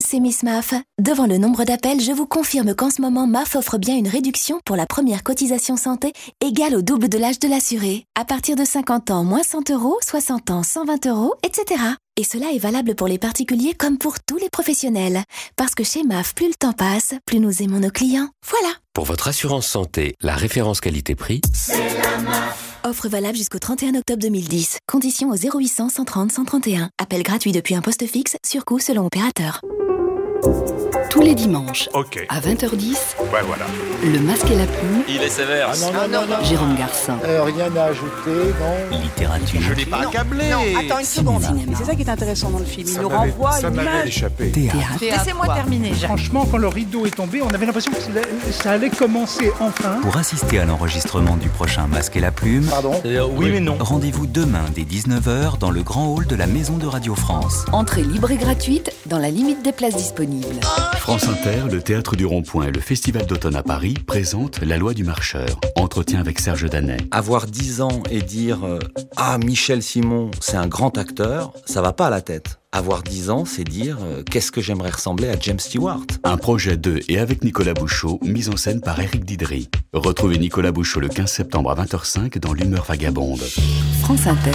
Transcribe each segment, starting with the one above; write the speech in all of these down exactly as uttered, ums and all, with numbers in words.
c'est Miss M A F. Devant le nombre d'appels, je vous confirme qu'en ce moment, M A F offre bien une réduction pour la première cotisation santé égale au double de l'âge de l'assuré. À partir de cinquante ans, moins cent euros, soixante ans, cent vingt euros, et cetera. Et cela est valable pour les particuliers comme pour tous les professionnels. Parce que chez M A F, plus le temps passe, plus nous aimons nos clients. Voilà. Pour votre assurance santé, la référence qualité-prix, c'est la M A F. Offre valable jusqu'au trente et un octobre deux mille dix. Conditions au zéro huit cents, cent trente, cent trente et un. Appel gratuit depuis un poste fixe, sur coût selon opérateur. Tous les dimanches, okay. à vingt heures dix, ouais, voilà. Le Masque et la Plume. Il est sévère. Ah non, non, non, non, non. Jérôme Garcin. Euh, rien à ajouter, non. Littérature. Je l'ai pas accablé. Non, attends une seconde. Cinéma. C'est ça qui est intéressant dans le film. Il Ça nous m'avait, renvoie ça une m'avait image. échappé. Théâtre. Laissez-moi terminer. Franchement, quand le rideau est tombé, on avait l'impression que ça allait commencer enfin. Pour assister à l'enregistrement du prochain Masque et la Plume, Pardon euh, oui, oui mais non. Rendez-vous demain dès dix-neuf heures dans le grand hall de la Maison de Radio France. Entrée libre et gratuite dans la limite des places disponibles. France Inter, le Théâtre du Rond-Point et le Festival d'automne à Paris présentent La Loi du Marcheur. Entretien avec Serge Danet. Avoir dix ans et dire euh, « Ah, Michel Simon, c'est un grand acteur », ça va pas à la tête. Avoir dix ans, c'est dire euh, « Qu'est-ce que j'aimerais ressembler à James Stewart ?» Un projet de et avec Nicolas Bouchot, mise en scène par Éric Didry. Retrouvez Nicolas Bouchot le quinze septembre à vingt heures cinq dans l'Humeur vagabonde. France Inter.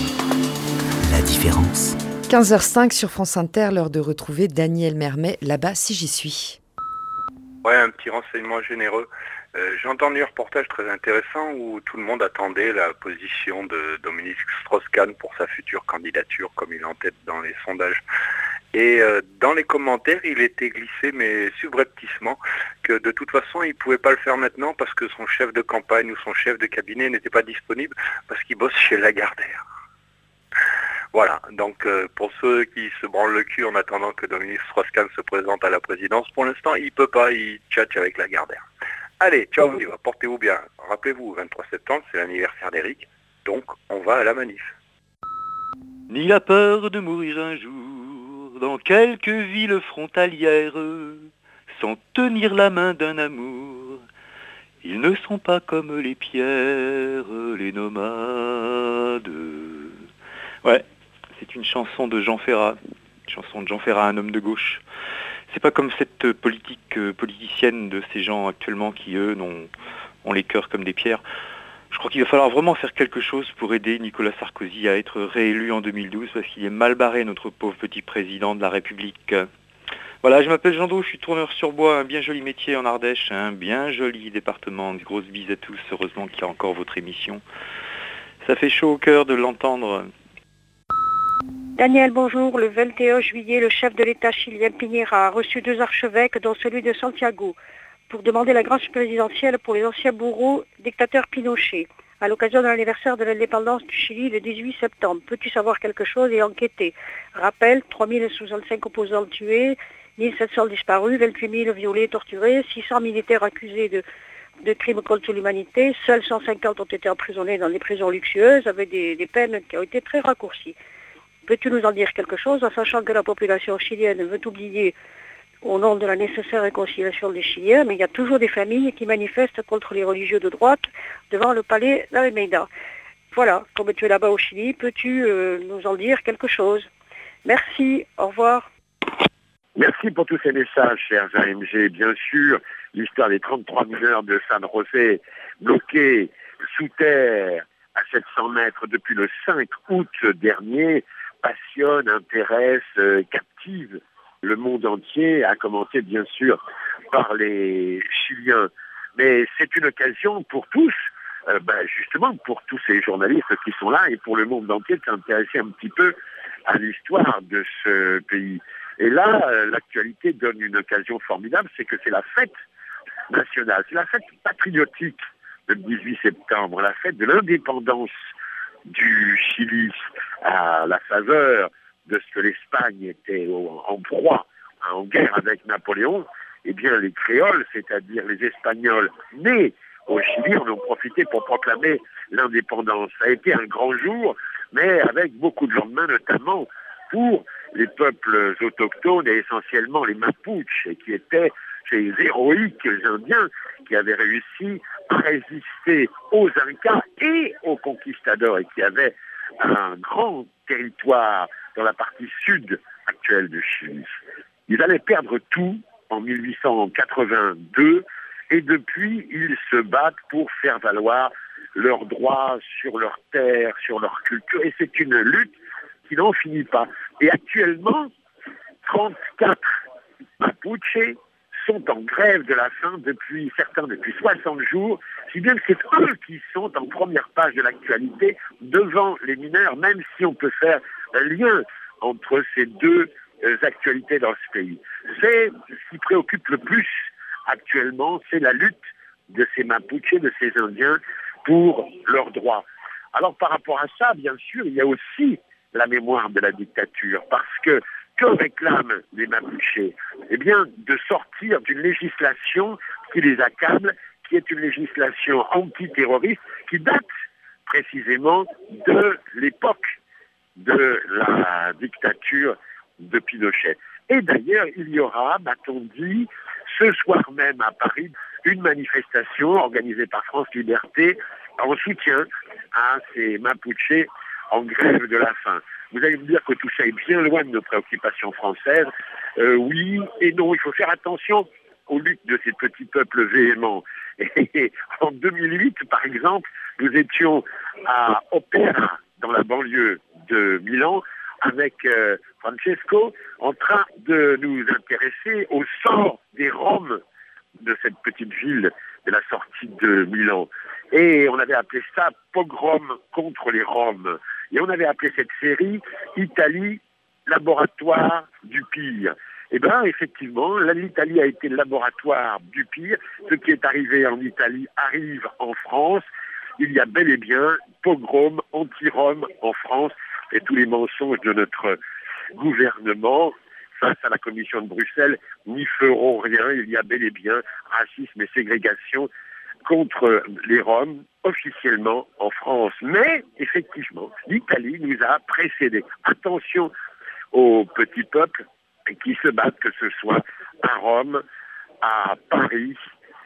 La différence. quinze heures cinq sur France Inter, l'heure de retrouver Daniel Mermet, là-bas si j'y suis. Ouais, un petit renseignement généreux. Euh, j'ai entendu un reportage très intéressant où tout le monde attendait la position de Dominique Strauss-Kahn pour sa future candidature, comme il est en tête dans les sondages. Et euh, dans les commentaires, il était glissé, mais subrepticement, que de toute façon, il ne pouvait pas le faire maintenant parce que son chef de campagne ou son chef de cabinet n'était pas disponible parce qu'il bosse chez Lagardère. Voilà, donc euh, pour ceux qui se branlent le cul en attendant que Dominique Strauss-Kahn se présente à la présidence, pour l'instant, il ne peut pas, il tchatche avec Lagardère. Allez, ciao, on y va, portez-vous bien. Rappelez-vous, vingt-trois septembre, c'est l'anniversaire d'Éric, donc on va à la manif. Ni la peur de mourir un jour dans quelques villes frontalières, sans tenir la main d'un amour. Ils ne sont pas comme les pierres, les nomades. Ouais. C'est une chanson de Jean Ferrat, une chanson de Jean Ferrat, un homme de gauche. C'est pas comme cette politique euh, politicienne de ces gens actuellement qui, eux, ont, ont les cœurs comme des pierres. Je crois qu'il va falloir vraiment faire quelque chose pour aider Nicolas Sarkozy à être réélu en deux mille douze parce qu'il est mal barré, notre pauvre petit président de la République. Voilà, je m'appelle Jean Do, je suis tourneur sur bois, un bien joli métier en Ardèche, un bien joli département. Des grosses bises à tous, heureusement qu'il y a encore votre émission. Ça fait chaud au cœur de l'entendre. Daniel, bonjour. Le vingt et un juillet, le chef de l'État chilien Piñera a reçu deux archevêques, dont celui de Santiago, pour demander la grâce présidentielle pour les anciens bourreaux dictateur Pinochet, à l'occasion de l'anniversaire de l'indépendance du Chili le dix-huit septembre. Peux-tu savoir quelque chose et enquêter? Rappel, trois mille soixante-cinq opposants tués, mille sept cents disparus, vingt-huit mille violés, torturés, six cents militaires accusés de, de crimes contre l'humanité. Seuls cent cinquante ont été emprisonnés dans des prisons luxueuses avec des, des peines qui ont été très raccourcies. Peux-tu nous en dire quelque chose, en sachant que la population chilienne veut oublier au nom de la nécessaire réconciliation des Chiliens, mais il y a toujours des familles qui manifestent contre les religieux de droite devant le palais d'Almeida. Voilà, comme tu es là-bas au Chili, peux-tu euh, nous en dire quelque chose? Merci, au revoir. Merci pour tous ces messages, chers A M G. Bien sûr, l'histoire des trente-trois mineurs de San José bloqués sous terre à sept cents mètres depuis le cinq août dernier passionne, intéresse, euh, captive le monde entier, à commencer bien sûr par les Chiliens. Mais c'est une occasion pour tous, euh, ben justement pour tous ces journalistes qui sont là et pour le monde entier de s'intéresser un petit peu à l'histoire de ce pays. Et là, euh, l'actualité donne une occasion formidable, c'est que c'est la fête nationale, c'est la fête patriotique le dix-huit septembre, la fête de l'indépendance du Chili, à la faveur de ce que l'Espagne était en proie, en guerre avec Napoléon. Eh bien, les créoles, c'est-à-dire les Espagnols nés au Chili, en ont profité pour proclamer l'indépendance. Ça a été un grand jour, mais avec beaucoup de lendemains, notamment pour les peuples autochtones et essentiellement les Mapuches, qui étaient ces héroïques Indiens qui avaient réussi à résister aux Incas et aux conquistadors et qui avaient un grand territoire dans la partie sud actuelle du Chili. Ils allaient perdre tout en mille huit cent quatre-vingt-deux et depuis, ils se battent pour faire valoir leurs droits sur leur terre, sur leur culture. Et c'est une lutte qui n'en finit pas. Et actuellement, trente-quatre Mapuche sont en grève de la faim depuis, certains depuis soixante jours, si bien que c'est eux qui sont en première page de l'actualité devant les mineurs, même si on peut faire un lien entre ces deux euh, actualités dans ce pays. C'est ce qui préoccupe le plus actuellement, c'est la lutte de ces Mapuche, de ces Indiens, pour leurs droits. Alors par rapport à ça, bien sûr, il y a aussi la mémoire de la dictature, parce que que réclament les Mapuche? Eh bien, de sortir d'une législation qui les accable, qui est une législation antiterroriste, qui date précisément de l'époque de la dictature de Pinochet. Et d'ailleurs, il y aura, m'a-t-on dit, ce soir même à Paris, une manifestation organisée par France Liberté en soutien à ces Mapuche en grève de la faim. Vous allez me dire que tout ça est bien loin de nos préoccupations françaises. Euh, oui et non, il faut faire attention aux luttes de ces petits peuples véhéments. Et en deux mille huit, par exemple, nous étions à Opera, dans la banlieue de Milan, avec euh, Francesco, en train de nous intéresser au sort des Roms de cette petite ville de la sortie de Milan. Et on avait appelé ça Pogrom contre les Roms. Et on avait appelé cette série Italie, laboratoire du pire. Eh bien, effectivement, l'Italie a été le laboratoire du pire. Ce qui est arrivé en Italie arrive en France. Il y a bel et bien pogrom, anti-Rome en France. Et tous les mensonges de notre gouvernement face à la Commission de Bruxelles n'y feront rien. Il y a bel et bien racisme et ségrégation contre les Roms officiellement en France. Mais, effectivement, l'Italie nous a précédés. Attention aux petits peuples qui se battent, que ce soit à Rome, à Paris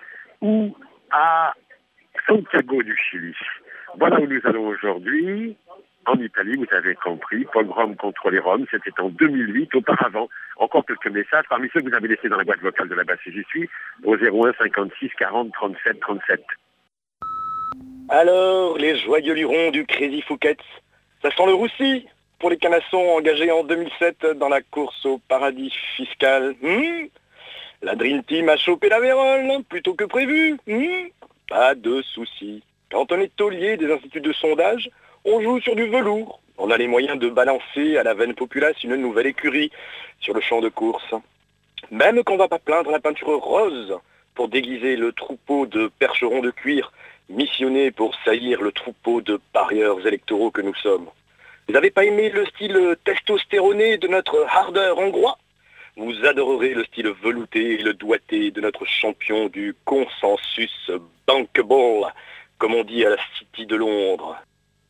ou à Santiago du Chili. Voilà où nous allons aujourd'hui. En Italie, vous avez compris, pogrom contre les Roms, c'était en deux mille huit. Auparavant, encore quelques messages, parmi ceux que vous avez laissés dans la boîte vocale de la base J'y suis, au zéro un cinquante-six quarante trente-sept trente-sept. Alors, les joyeux lurons du Crazy Fouquet, ça sent le roussi pour les canassons engagés en deux mille sept dans la course au paradis fiscal. Hmm, la Dream Team a chopé la vérole, plutôt que prévu. Hmm, pas de soucis. Quand on est taulier des instituts de sondage, on joue sur du velours. On a les moyens de balancer à la veine populace une nouvelle écurie sur le champ de course. Même qu'on ne va pas plaindre la peinture rose pour déguiser le troupeau de percherons de cuir missionnés pour saillir le troupeau de parieurs électoraux que nous sommes. Vous n'avez pas aimé le style testostéroné de notre hardeur hongrois? Vous adorerez le style velouté et le doigté de notre champion du consensus bankable, comme on dit à la City de Londres.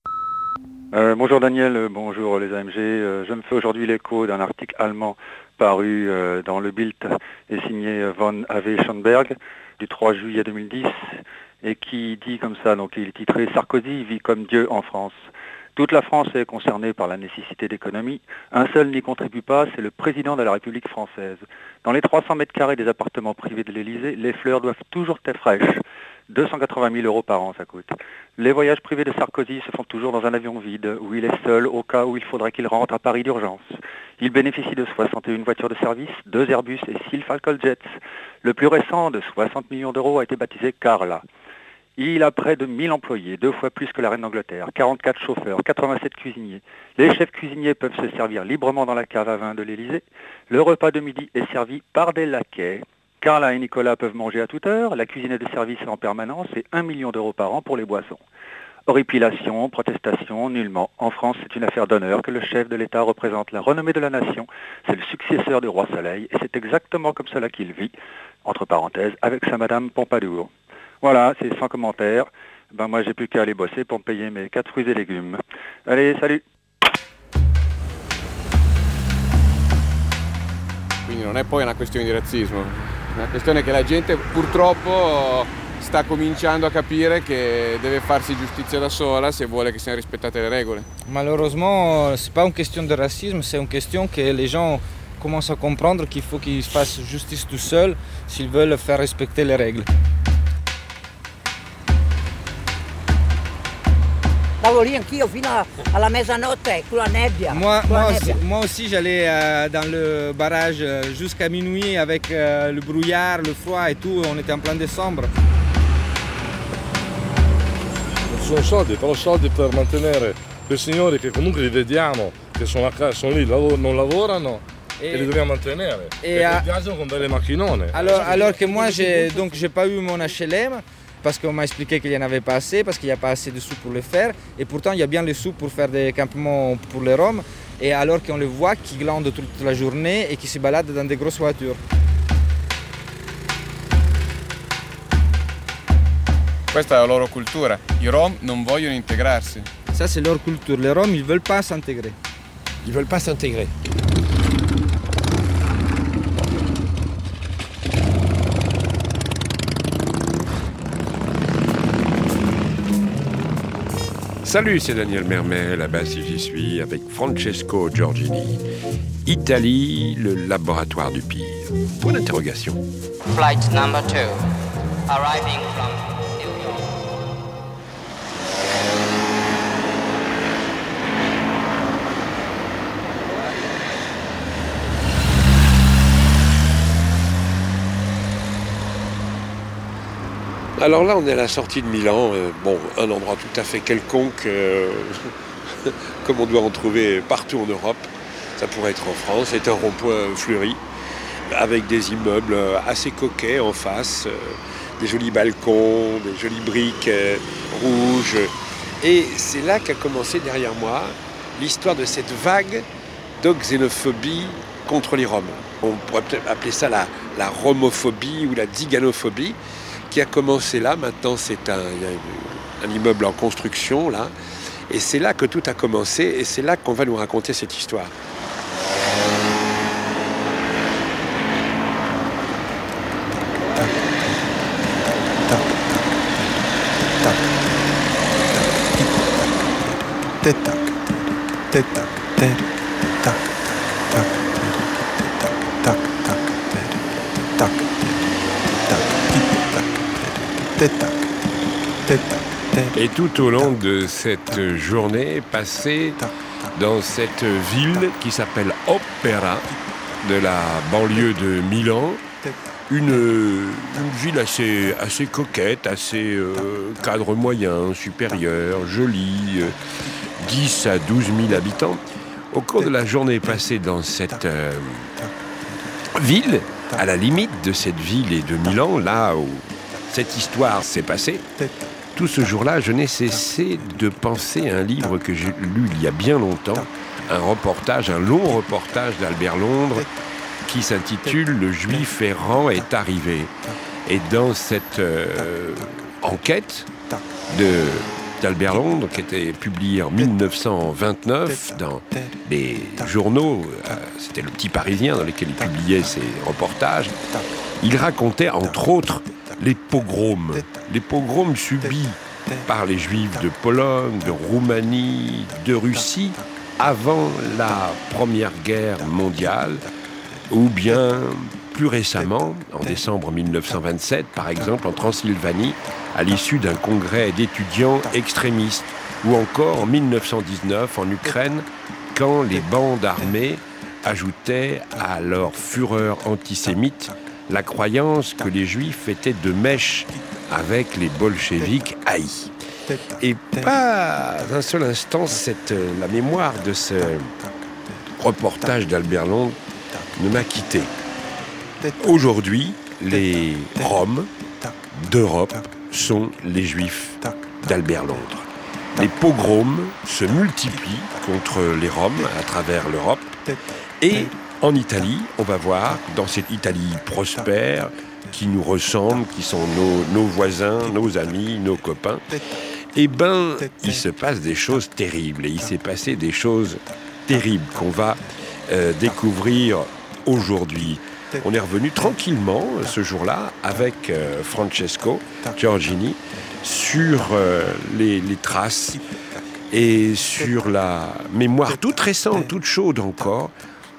Euh, bonjour Daniel, euh, bonjour les A M G. Euh, je me fais aujourd'hui l'écho d'un article allemand paru euh, dans le Bild et signé von Ave Schoenberg du trois juillet deux mille dix et qui dit comme ça, donc il est titré « Sarkozy vit comme Dieu en France ». Toute la France est concernée par la nécessité d'économie. Un seul n'y contribue pas, c'est le président de la République française. Dans les trois cents mètres carrés des appartements privés de l'Élysée, les fleurs doivent toujours être fraîches. deux cent quatre-vingt mille euros par an, ça coûte. Les voyages privés de Sarkozy se font toujours dans un avion vide, où il est seul au cas où il faudrait qu'il rentre à Paris d'urgence. Il bénéficie de soixante et une voitures de service, deux Airbus et six Falcon Jets. Le plus récent, de soixante millions d'euros, a été baptisé Carla. Il a près de mille employés, deux fois plus que la reine d'Angleterre, quarante-quatre chauffeurs, quatre-vingt-sept cuisiniers. Les chefs cuisiniers peuvent se servir librement dans la cave à vin de l'Élysée. Le repas de midi est servi par des laquais. Carla et Nicolas peuvent manger à toute heure, la cuisine est de service en permanence et un million d'euros par an pour les boissons. Horripilation, protestation, nullement. En France, c'est une affaire d'honneur que le chef de l'État représente la renommée de la nation. C'est le successeur du roi Soleil et c'est exactement comme cela qu'il vit, entre parenthèses, avec sa madame Pompadour. Voilà, c'est sans commentaire. Ben moi, j'ai plus qu'à aller bosser pour me payer mes quatre fruits et légumes. Allez, salut! Quindi non è poi una questione di razzismo, è una questione che la gente purtroppo sta cominciando a capire che deve farsi giustizia da sola se vuole che siano rispettate le regole. Malheureusement, c'est pas une question de racisme, c'est une question que les gens commencent à comprendre qu'il faut qu'ils fassent justice tout seuls s'ils veulent faire respecter les règles. Stavo lì anch'io fino a, alla mezzanotte con la nebbia. Moi, con la moi, nebbia. aussi, moi aussi, j'allais euh, dans le barrage euh, jusqu'à minuit avec euh, le brouillard, le froid et tout. On était en plein décembre. Non sono soldi, però soldi per mantenere quei signori che comunque li vediamo, che sono, a casa, sono lì, lavoro, non lavorano e, e li dobbiamo mantenere. E, e viaggiano con belle macchinone. Alors, alors que moi, j'ai donc j'ai pas eu mon H L M. Parce qu'on m'a expliqué qu'il n'y en avait pas assez, parce qu'il n'y a pas assez de sous pour le faire. Et pourtant, il y a bien les sous pour faire des campements pour les Roms. Et alors qu'on les voit qui glandent toute la journée et qui se baladent dans des grosses voitures. Questa è la loro cultura. I Rom non vogliono integrarsi. Ça, c'est leur culture. Les Roms, ils ne veulent pas s'intégrer. Ils ne veulent pas s'intégrer. Salut, c'est Daniel Mermet, là-bas si j'y suis, avec Francesco Giorgini. Italie, le laboratoire du pire. Point d'interrogation. Flight number two, arriving from New York. Alors là, on est à la sortie de Milan. Euh, bon, un endroit tout à fait quelconque, euh, comme on doit en trouver partout en Europe. Ça pourrait être en France. C'est un rond-point fleuri, avec des immeubles assez coquets en face, euh, des jolis balcons, des jolies briques euh, rouges. Et c'est là qu'a commencé derrière moi l'histoire de cette vague de xénophobie contre les Roms. On pourrait peut-être appeler ça la, la romophobie ou la ziganophobie, qui a commencé là. Maintenant, c'est un, il y a un immeuble en construction, là. Et c'est là que tout a commencé, et c'est là qu'on va nous raconter cette histoire. Et tout au long de cette journée passée dans cette ville qui s'appelle Opera, de la banlieue de Milan, une, une ville assez, assez coquette, assez euh, cadre moyen, supérieur, jolie, euh, dix à douze mille habitants. Au cours de la journée passée dans cette euh, ville, à la limite de cette ville et de Milan, là où cette histoire s'est passée, tout ce jour-là, je n'ai cessé de penser à un livre que j'ai lu il y a bien longtemps, un reportage, un long reportage d'Albert Londres qui s'intitule « Le Juif errant est arrivé ». Et dans cette euh, enquête de, d'Albert Londres, qui était publiée en mille neuf cent vingt-neuf dans les journaux, euh, c'était le Petit Parisien dans lequel il publiait ses reportages, il racontait entre autres les pogroms, les pogroms subis par les Juifs de Pologne, de Roumanie, de Russie, avant la Première Guerre mondiale, ou bien plus récemment, en décembre mille neuf cent vingt-sept, par exemple, en Transylvanie, à l'issue d'un congrès d'étudiants extrémistes, ou encore en mille neuf cent dix-neuf, en Ukraine, quand les bandes armées ajoutaient à leur fureur antisémite la croyance que les Juifs étaient de mèche avec les bolcheviks haïs. Et pas un seul instant, cette, la mémoire de ce reportage d'Albert Londres ne m'a quitté. Aujourd'hui, les Roms d'Europe sont les Juifs d'Albert Londres. Les pogroms se multiplient contre les Roms à travers l'Europe et en Italie, on va voir, dans cette Italie prospère, qui nous ressemble, qui sont nos, nos voisins, nos amis, nos copains, eh ben, il se passe des choses terribles. Et il s'est passé des choses terribles qu'on va euh, découvrir aujourd'hui. On est revenu tranquillement ce jour-là avec euh, Francesco Giorgini sur euh, les, les traces et sur la mémoire toute récente, toute chaude encore,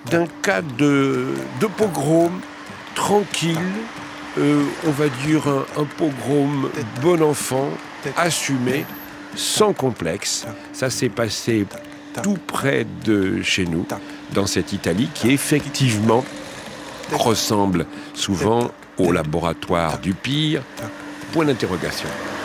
d'un cas de, de pogrom tranquille, euh, on va dire un, un pogrom bon enfant, assumé, sans complexe. Ça s'est passé tout près de chez nous, dans cette Italie qui effectivement ressemble souvent au laboratoire du pire. Point d'interrogation.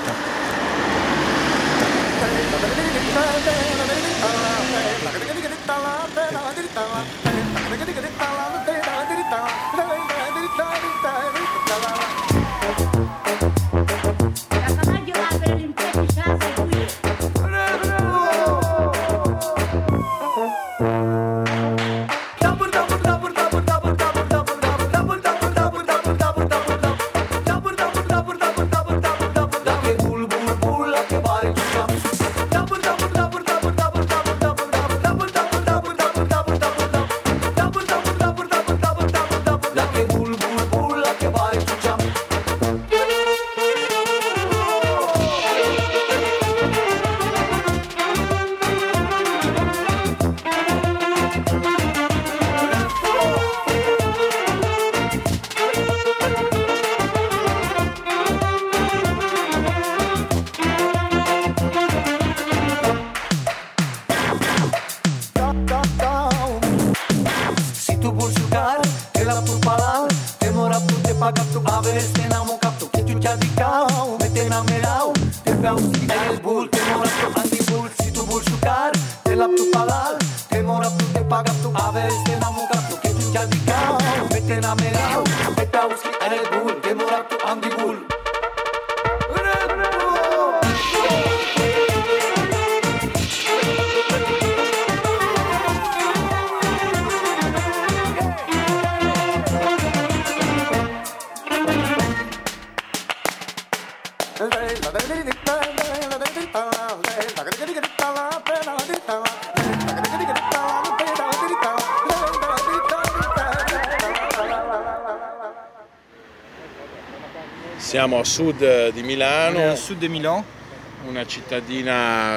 Siamo a sud di Milano, a sud di Milano, una cittadina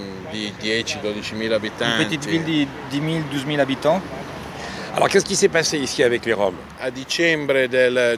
di dieci dodici mille abitanti. Une petite ville di dix mille douze mille habitants. Alors qu'est-ce qui s'est passé ici avec les Roms? A dicembre del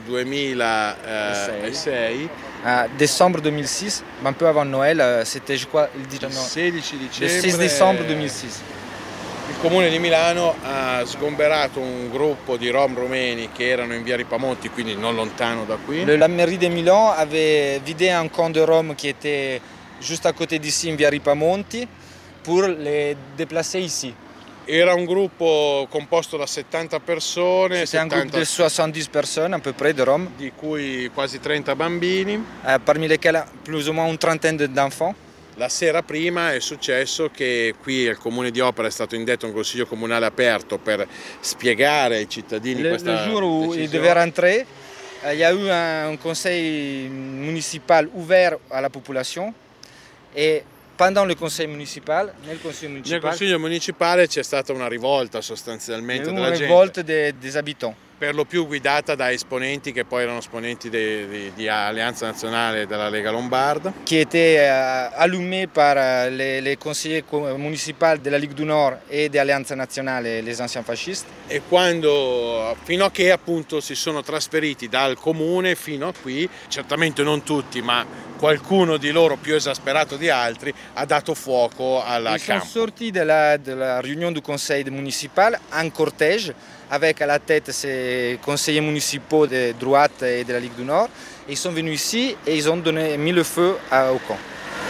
duemilasei, à décembre deux mille six, un peu avant Noël, c'était je crois il sedici dicembre, le seize décembre deux mille six. Il comune di Milano ha sgomberato un gruppo di rom rumeni che erano in via Ripamonti, quindi non lontano da qui. La mairie de Milan avait vidé un camp de Roms qui était juste à côté d'ici, in via Ripamonti, pour les déplacer ici. Era un gruppo composto da settanta persone, c'est un groupe de soixante-dix personnes à peu près de Roms, di cui quasi trenta bambini, euh, parmi lesquels plus ou moins une trentaine d'enfants. La sera prima è successo che qui al Comune di Opera è stato indetto un consiglio comunale aperto per spiegare ai cittadini le, questa decisione. Le jour où decisione. il devait rentrer, il y a eu un, un conseil municipal ouvert à la population et pendant le conseil municipal, nel consiglio municipale, nel consiglio municipale c'è stata una rivolta sostanzialmente una della gente. Una rivolta de, des habitants. Per lo più guidata da esponenti che poi erano esponenti de, de, di Alleanza Nazionale e della Lega Lombarda. Qui était euh, allumé par euh, les, les conseillers municipaux de la Ligue du Nord et de Alleanza Nazionale, les anciens fascistes. E quando, fino a che appunto si sono trasferiti dal comune fino a qui, certamente non tutti, ma qualcuno di loro più esasperato di altri ha dato fuoco alla campo. Ils sont sortis de la, de la réunion du conseil municipal en cortège avec à la tête ces conseillers municipaux de droite et de la Ligue du Nord. Et ils sont venus ici et ils ont donné, mis le feu à, au camp.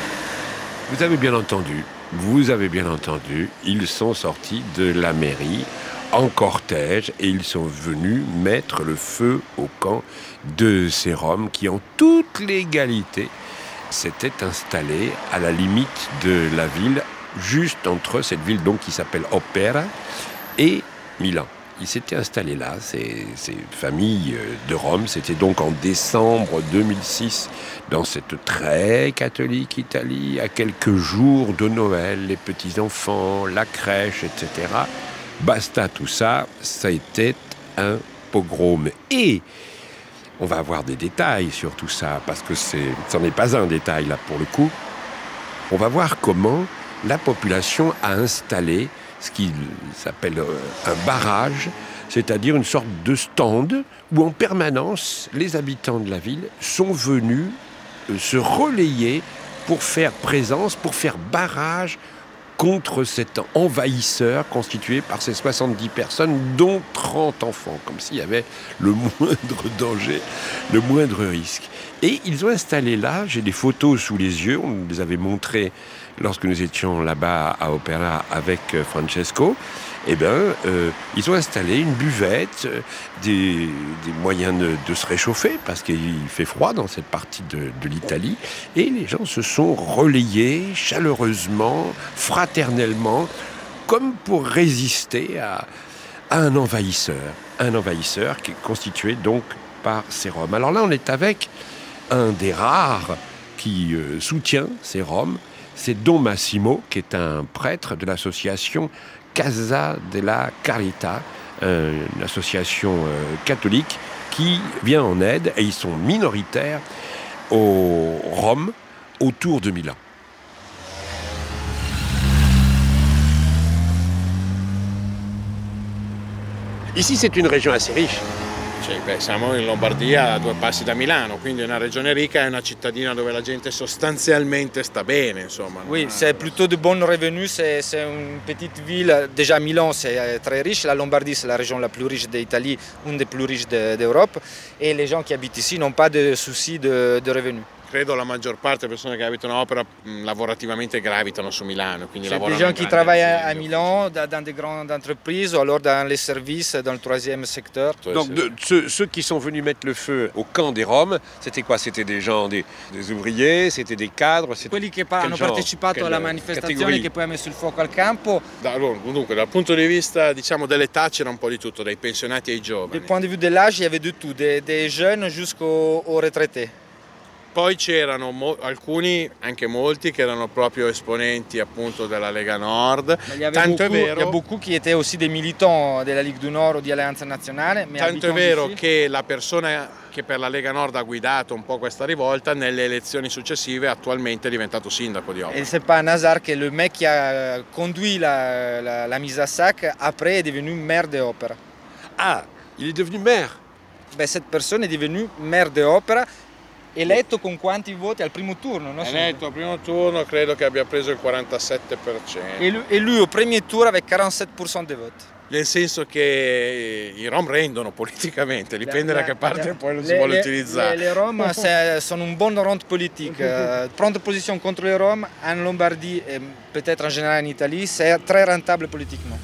Vous avez bien entendu, vous avez bien entendu, ils sont sortis de la mairie en cortège et ils sont venus mettre le feu au camp de ces Roms qui, en toute légalité, s'étaient installés à la limite de la ville, juste entre cette ville donc qui s'appelle Opera et Milan. Ils s'étaient installés là, ces, ces familles de Roms. C'était donc en décembre deux mille six, dans cette très catholique Italie, à quelques jours de Noël, les petits-enfants, la crèche, et cetera. Basta tout ça, ça a été un pogrom. Et on va avoir des détails sur tout ça, parce que c'est, ça n'est pas un détail là pour le coup. On va voir comment la population a installé ce qui s'appelle un barrage, c'est-à-dire une sorte de stand où en permanence les habitants de la ville sont venus se relayer pour faire présence, pour faire barrage contre cet envahisseur constitué par ces soixante-dix personnes, dont trente enfants, comme s'il y avait le moindre danger, le moindre risque. Et ils ont installé là, j'ai des photos sous les yeux, on nous les avait montrées lorsque nous étions là-bas à Opera avec Francesco. Eh bien, euh, ils ont installé une buvette, des, des moyens de, de se réchauffer, parce qu'il fait froid dans cette partie de, de l'Italie, et les gens se sont relayés chaleureusement, fraternellement, comme pour résister à, à un envahisseur, un envahisseur qui est constitué donc par ces Roms. Alors là, on est avec un des rares qui euh, soutient ces Roms, c'est Don Massimo, qui est un prêtre de l'association Casa della Carità, euh, une association euh, catholique qui vient en aide, et ils sont minoritaires, aux Roms autour de Milan. Ici, c'est une région assez riche. Cioè, beh, siamo in Lombardia a due passi da Milano, quindi è una regione ricca, è una cittadina dove la gente sostanzialmente sta bene, insomma. Oui, c'est plutôt de bons revenus, c'est, c'est une petite ville. Déjà Milan c'est très riche, la Lombardie c'est la région la plus riche d'Italie, une des plus riches de, d'Europe, et les gens qui habitent ici n'ont pas de soucis de, de revenus. Credo la maggior parte delle persone che abitano a Opera mh, lavorativamente gravitano su Milano, quindi C'est lavorano des gens in qui grandi travaillent aziende. à Milan, dans des grandes entreprises, ou alors dans les services, dans le troisième secteur. Donc de, ceux, ceux qui sont venus mettre le feu au camp des Roms, c'était quoi? C'était des gens, des, des ouvriers, c'était des cadres? C'était... Quelli che pa- hanno genre? partecipato Quelle alla manifestazione categorie? che poi ha messo il fuoco al campo. Da, allora, dunque, dal punto di vista diciamo dell'età c'era un po' di tutto, dai pensionati ai giovani. Du point de vue de l'âge, il y avait de tout, des, des jeunes jusqu'aux aux retraités. Poi c'erano mo- alcuni, anche molti, che erano proprio esponenti appunto della Lega Nord. Il y avait Tanto è beaucoup, il y a vero, beaucoup qui étaient aussi des militants de la Ligue du Nord ou di Alleanza Nazionale. Mais tanto è habitants vero d'ici. che la persona che per la Lega Nord ha guidato un po' questa rivolta, nelle elezioni successive attualmente è diventato sindaco di Opera. Et c'est pas un hasard que le mec qui a conduit la, la, la mise à sac, après est devenu maire de Opera. Ah, il est devenu maire. Ben, cette personne est devenue maire de Opera, eletto con quanti voti al primo turno? Non so. Eletto al primo turno, credo che abbia preso il quarantasette per cento. Et lui, et lui au premier tour avec quarante-sept pour cent des votes. Nel senso che i Rom rendono politicamente, dipende da che parte poi lo si les, vuole les, utilizzare. Les, les Roms c'est, sont une bonne rente politique. Euh, prendre position contre les Roms en Lombardie et peut-être en général en Italie, c'est très rentable politiquement.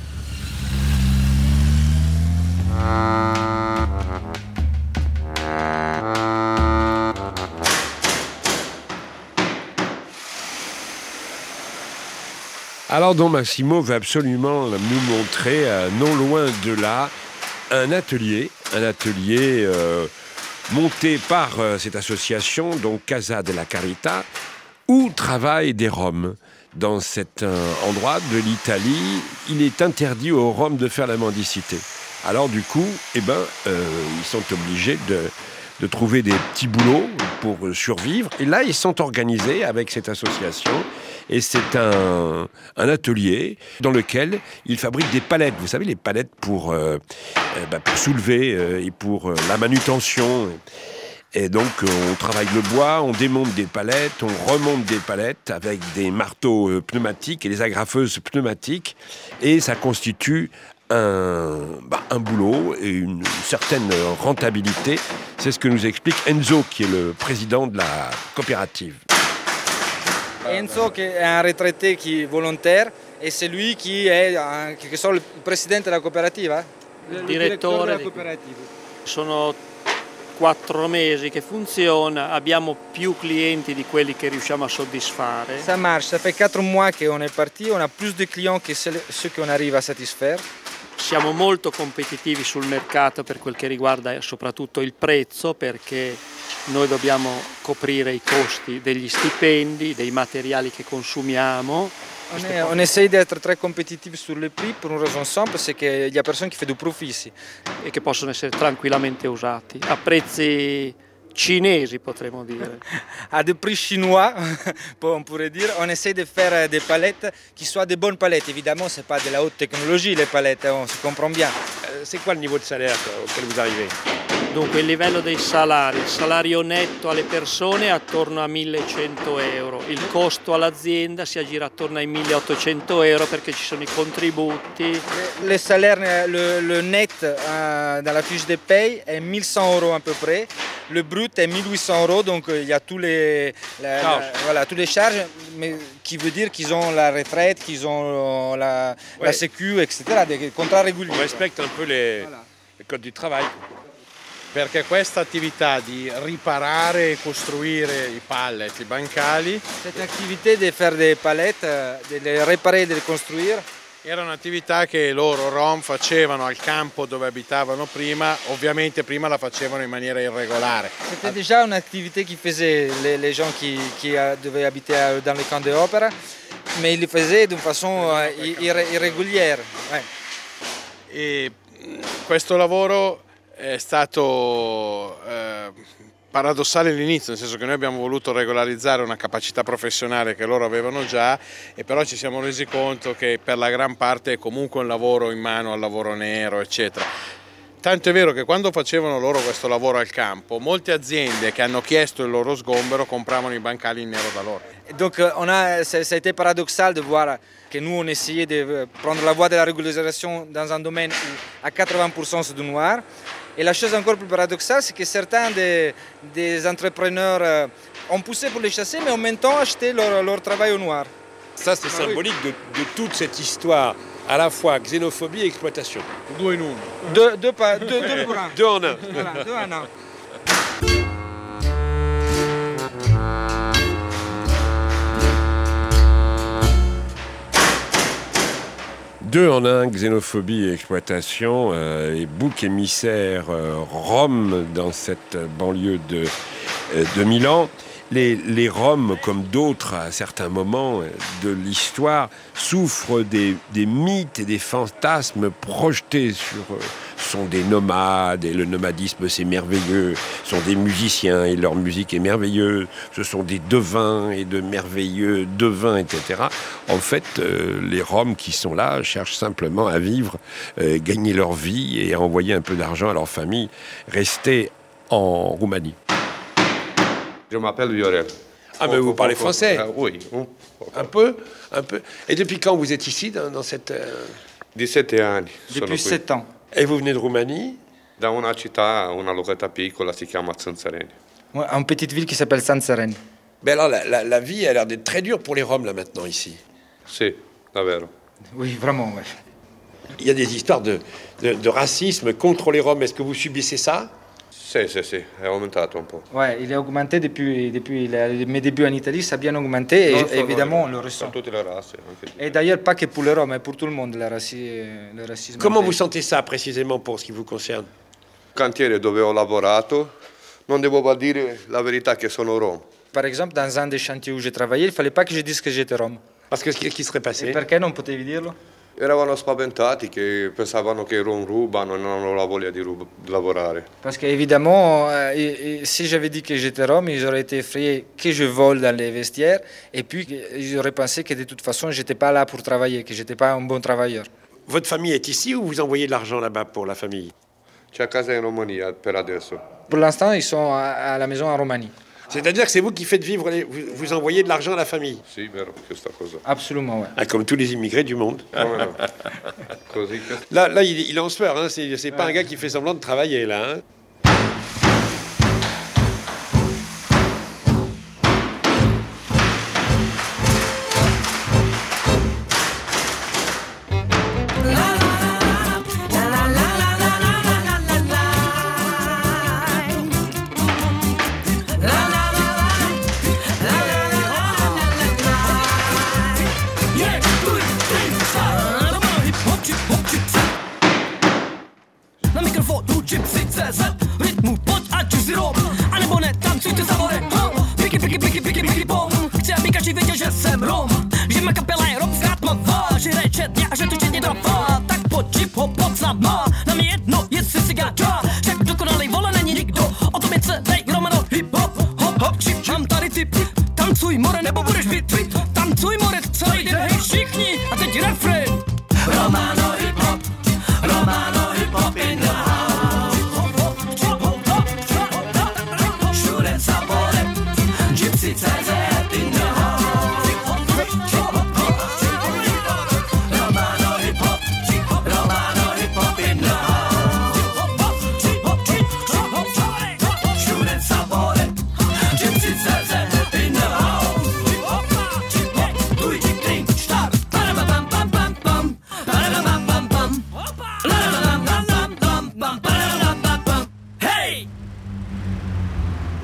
Alors Don Massimo veut absolument nous montrer, euh, non loin de là, un atelier, un atelier euh, monté par euh, cette association, donc Casa della Carità, où travaillent des Roms. Dans cet euh, endroit de l'Italie, il est interdit aux Roms de faire la mendicité. Alors du coup, eh ben, euh, ils sont obligés de, de trouver des petits boulots pour survivre. Et là, ils sont organisés avec cette association. Et c'est un, un atelier dans lequel ils fabriquent des palettes. Vous savez, les palettes pour, euh, euh, bah, pour soulever euh, et pour euh, la manutention. Et donc, on travaille le bois, on démonte des palettes, on remonte des palettes avec des marteaux euh, pneumatiques et des agrafeuses pneumatiques. Et ça constitue un, bah, un boulot et une certaine rentabilité. C'est ce que nous explique Enzo, qui est le président de la coopérative. Enzo qui est un retraité qui est volontaire et c'est lui qui est en quelque sorte le président della cooperativa? Il direttore. della cooperativa. Sono quattro mesi che funziona, abbiamo più clienti di quelli che riusciamo a soddisfare. Ça marche, ça fait quatre mois qu'on est parti, on a plus de clients que ceux qu'on arrive à satisfaire. Siamo molto competitivi sul mercato per quel che riguarda soprattutto il prezzo, perché noi dobbiamo coprire i costi degli stipendi, dei materiali che consumiamo. On, est, on essaye d'être très compétitif sur le prix pour une raison simple, c'est qu'il y a personne qui fait du profit ici. E che possono essere tranquillamente usati a prezzi cinesi, potremmo dire. À des prix chinois, on pourrait dire, on essaie de faire des palettes qui soient des bonnes palettes. Évidemment, c'est pas de la haute technologie les palettes, on se comprend bien. C'est quoi le niveau de salaire auquel vous arrivez? Dunque il livello dei salari, il salario netto alle persone è attorno a millecento euro, il costo all'azienda si aggira attorno ai milleottocento euro perché ci sono i contributi. Le salaire, le, le net euh, dans la fiche de paye est mille cent euros à peu près, le brut est mille huit cents euros, donc il y a tous les, la, la, voilà, toutes les charges, mais qui veut dire qu'ils ont la retraite, qu'ils ont la, ouais. la sécu, et cetera, des contrats réguliers. On respecte un peu les, voilà. les codes du travail. Perché questa attività di riparare e costruire i pallet, i bancali, cette activité de faire des palettes, de les réparer et de les construire, era un'attività che loro rom facevano al campo dove abitavano prima, ovviamente prima la facevano in maniera irregolare. C'était déjà une activité qui faisaient les, les gens qui, qui devaient habiter dans les camps de opéra, mais ils le faisaient d'une façon irrégulière. Ouais. E questo lavoro è stato eh, paradossale all'inizio, nel senso che noi abbiamo voluto regolarizzare una capacità professionale che loro avevano già, e però ci siamo resi conto che per la gran parte è comunque un lavoro in mano al lavoro nero, eccetera. Tanto è vero che quando facevano loro questo lavoro al campo, molte aziende che hanno chiesto il loro sgombero compravano i bancali in nero da loro. Donc on a, ça a été paradoxal de voir que nous on essayait de prendre la voie de la régularisation dans un domaine où à quatre-vingts pour cent c'est du noir. Et la chose encore plus paradoxale, c'est que certains des, des entrepreneurs ont poussé pour les chasser, mais en même temps acheté leur, leur travail au noir. Ça, c'est ah, symbolique oui. de, de toute cette histoire, à la fois xénophobie et exploitation. Deux en un. Deux, deux, pas, deux, deux pour un. Deux en un. Voilà, deux en un. Deux en un, xénophobie et exploitation, euh, et bouc émissaire euh, Rome dans cette banlieue de, euh, de Milan. Les, les Roms, comme d'autres à certains moments de l'histoire, souffrent des, des mythes et des fantasmes projetés sur eux. Ce sont des nomades, et le nomadisme c'est merveilleux. Ce sont des musiciens et leur musique est merveilleuse. Ce sont des devins et de merveilleux devins, et cetera. En fait, euh, les Roms qui sont là cherchent simplement à vivre, euh, gagner leur vie et à envoyer un peu d'argent à leur famille, rester en Roumanie. Je m'appelle Viorel. Ah, mais vous parlez français? euh, Oui. Un peu, un peu. Et depuis quand vous êtes ici, dans, dans cette... Euh... diciassette anni. Depuis sept ans. Et vous venez de Roumanie? Da una città, una località piccola, si chiama Sanzareni. Ouais, une petite ville qui s'appelle Sanzareni. Mais alors, la, la, la vie a l'air d'être très dure pour les Roms, là, maintenant, ici. Si, davvero. Oui, vraiment, oui. Il y a des histoires de, de, de racisme contre les Roms. Est-ce que vous subissez ça? Sì, sì, sì, è aumentato un po'. Ouais, il est augmenté depuis, depuis les, mes débuts en Italie, ça a bien augmenté, et évidemment, on le ressent. Pour toutes les races. Et d'ailleurs, pas que pour les Roms, mais pour tout le monde, le, raci, le racisme. Comment vous sentez ça, précisément, pour ce qui vous concerne? Cantiere dove ho lavorato, non devo pas dire la verità che sono rom. Par exemple, dans un des chantiers où j'ai travaillé, il ne fallait pas que je dise que j'étais rom. Parce que qu'est-ce qui serait passé? Et perché non potevi dirlo? Eravamo spaventati, che pensavano che i rom rubano e non hanno la voglia di, rub- di lavorare. Parce qu'évidemment, euh, et, et, si j'avais dit que j'étais rom, ils auraient été effrayés que je vole dans les vestiaires, et puis ils auraient pensé que de toute façon, je n'étais pas là pour travailler, que je n'étais pas un bon travailleur. Votre famille est ici ou vous envoyez de l'argent là-bas pour la famille? C'è a casa in Romania per adesso. Pour l'instant, ils sont à, à la maison en Roumanie. C'est-à-dire que c'est vous qui faites vivre, les, vous, vous envoyez de l'argent à la famille? Sì, vero, questa cosa. Absolument, oui. Ah, comme tous les immigrés du monde. Ah, ouais, Così che... Là, là il, il est en sueur, hein. c'est, c'est pas ouais. un gars qui fait semblant de travailler, là. Hein. Na mě jedno, jestli si gáča, však dokonalej vole není nikdo, o tom je celej Romanov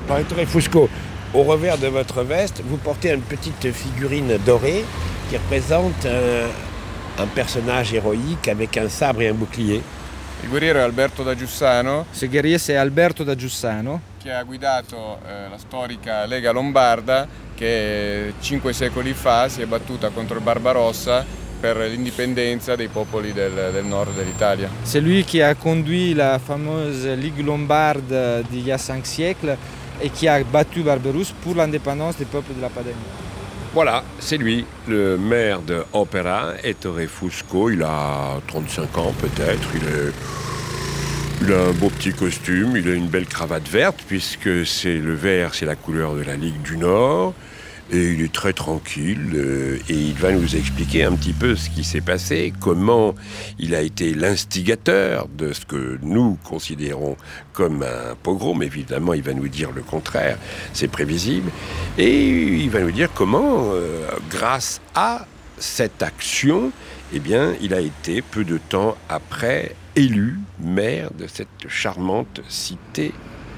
Alors, Ettore Fusco, au revers de votre veste, vous portez une petite figurine dorée qui représente un, un personnage héroïque avec un sabre et un bouclier. Il guerriero è Alberto da Giussano. Ce guerrier c'est Alberto da Giussano. Che ha guidato eh, la storica Lega Lombarda che cinque secoli fa si è battuta contro il Barbarossa per l'indipendenza dei popoli del, del nord dell'Italia. C'est lui qui a conduit la fameuse Ligue Lombarde d'il y a cinq siècles et qui a battu Barberousse pour l'indépendance des peuples de la Padania. Voilà, c'est lui, le maire de Opera, Ettore Fusco. Il a trente-cinq ans peut-être, il, est... il a un beau petit costume, il a une belle cravate verte, puisque c'est le vert, c'est la couleur de la Ligue du Nord. Et il est très tranquille euh, et il va nous expliquer un petit peu ce qui s'est passé, comment il a été l'instigateur de ce que nous considérons comme un pogrom. Évidemment, il va nous dire le contraire, c'est prévisible. Et il va nous dire comment, euh, grâce à cette action, eh bien, il a été peu de temps après élu maire de cette charmante cité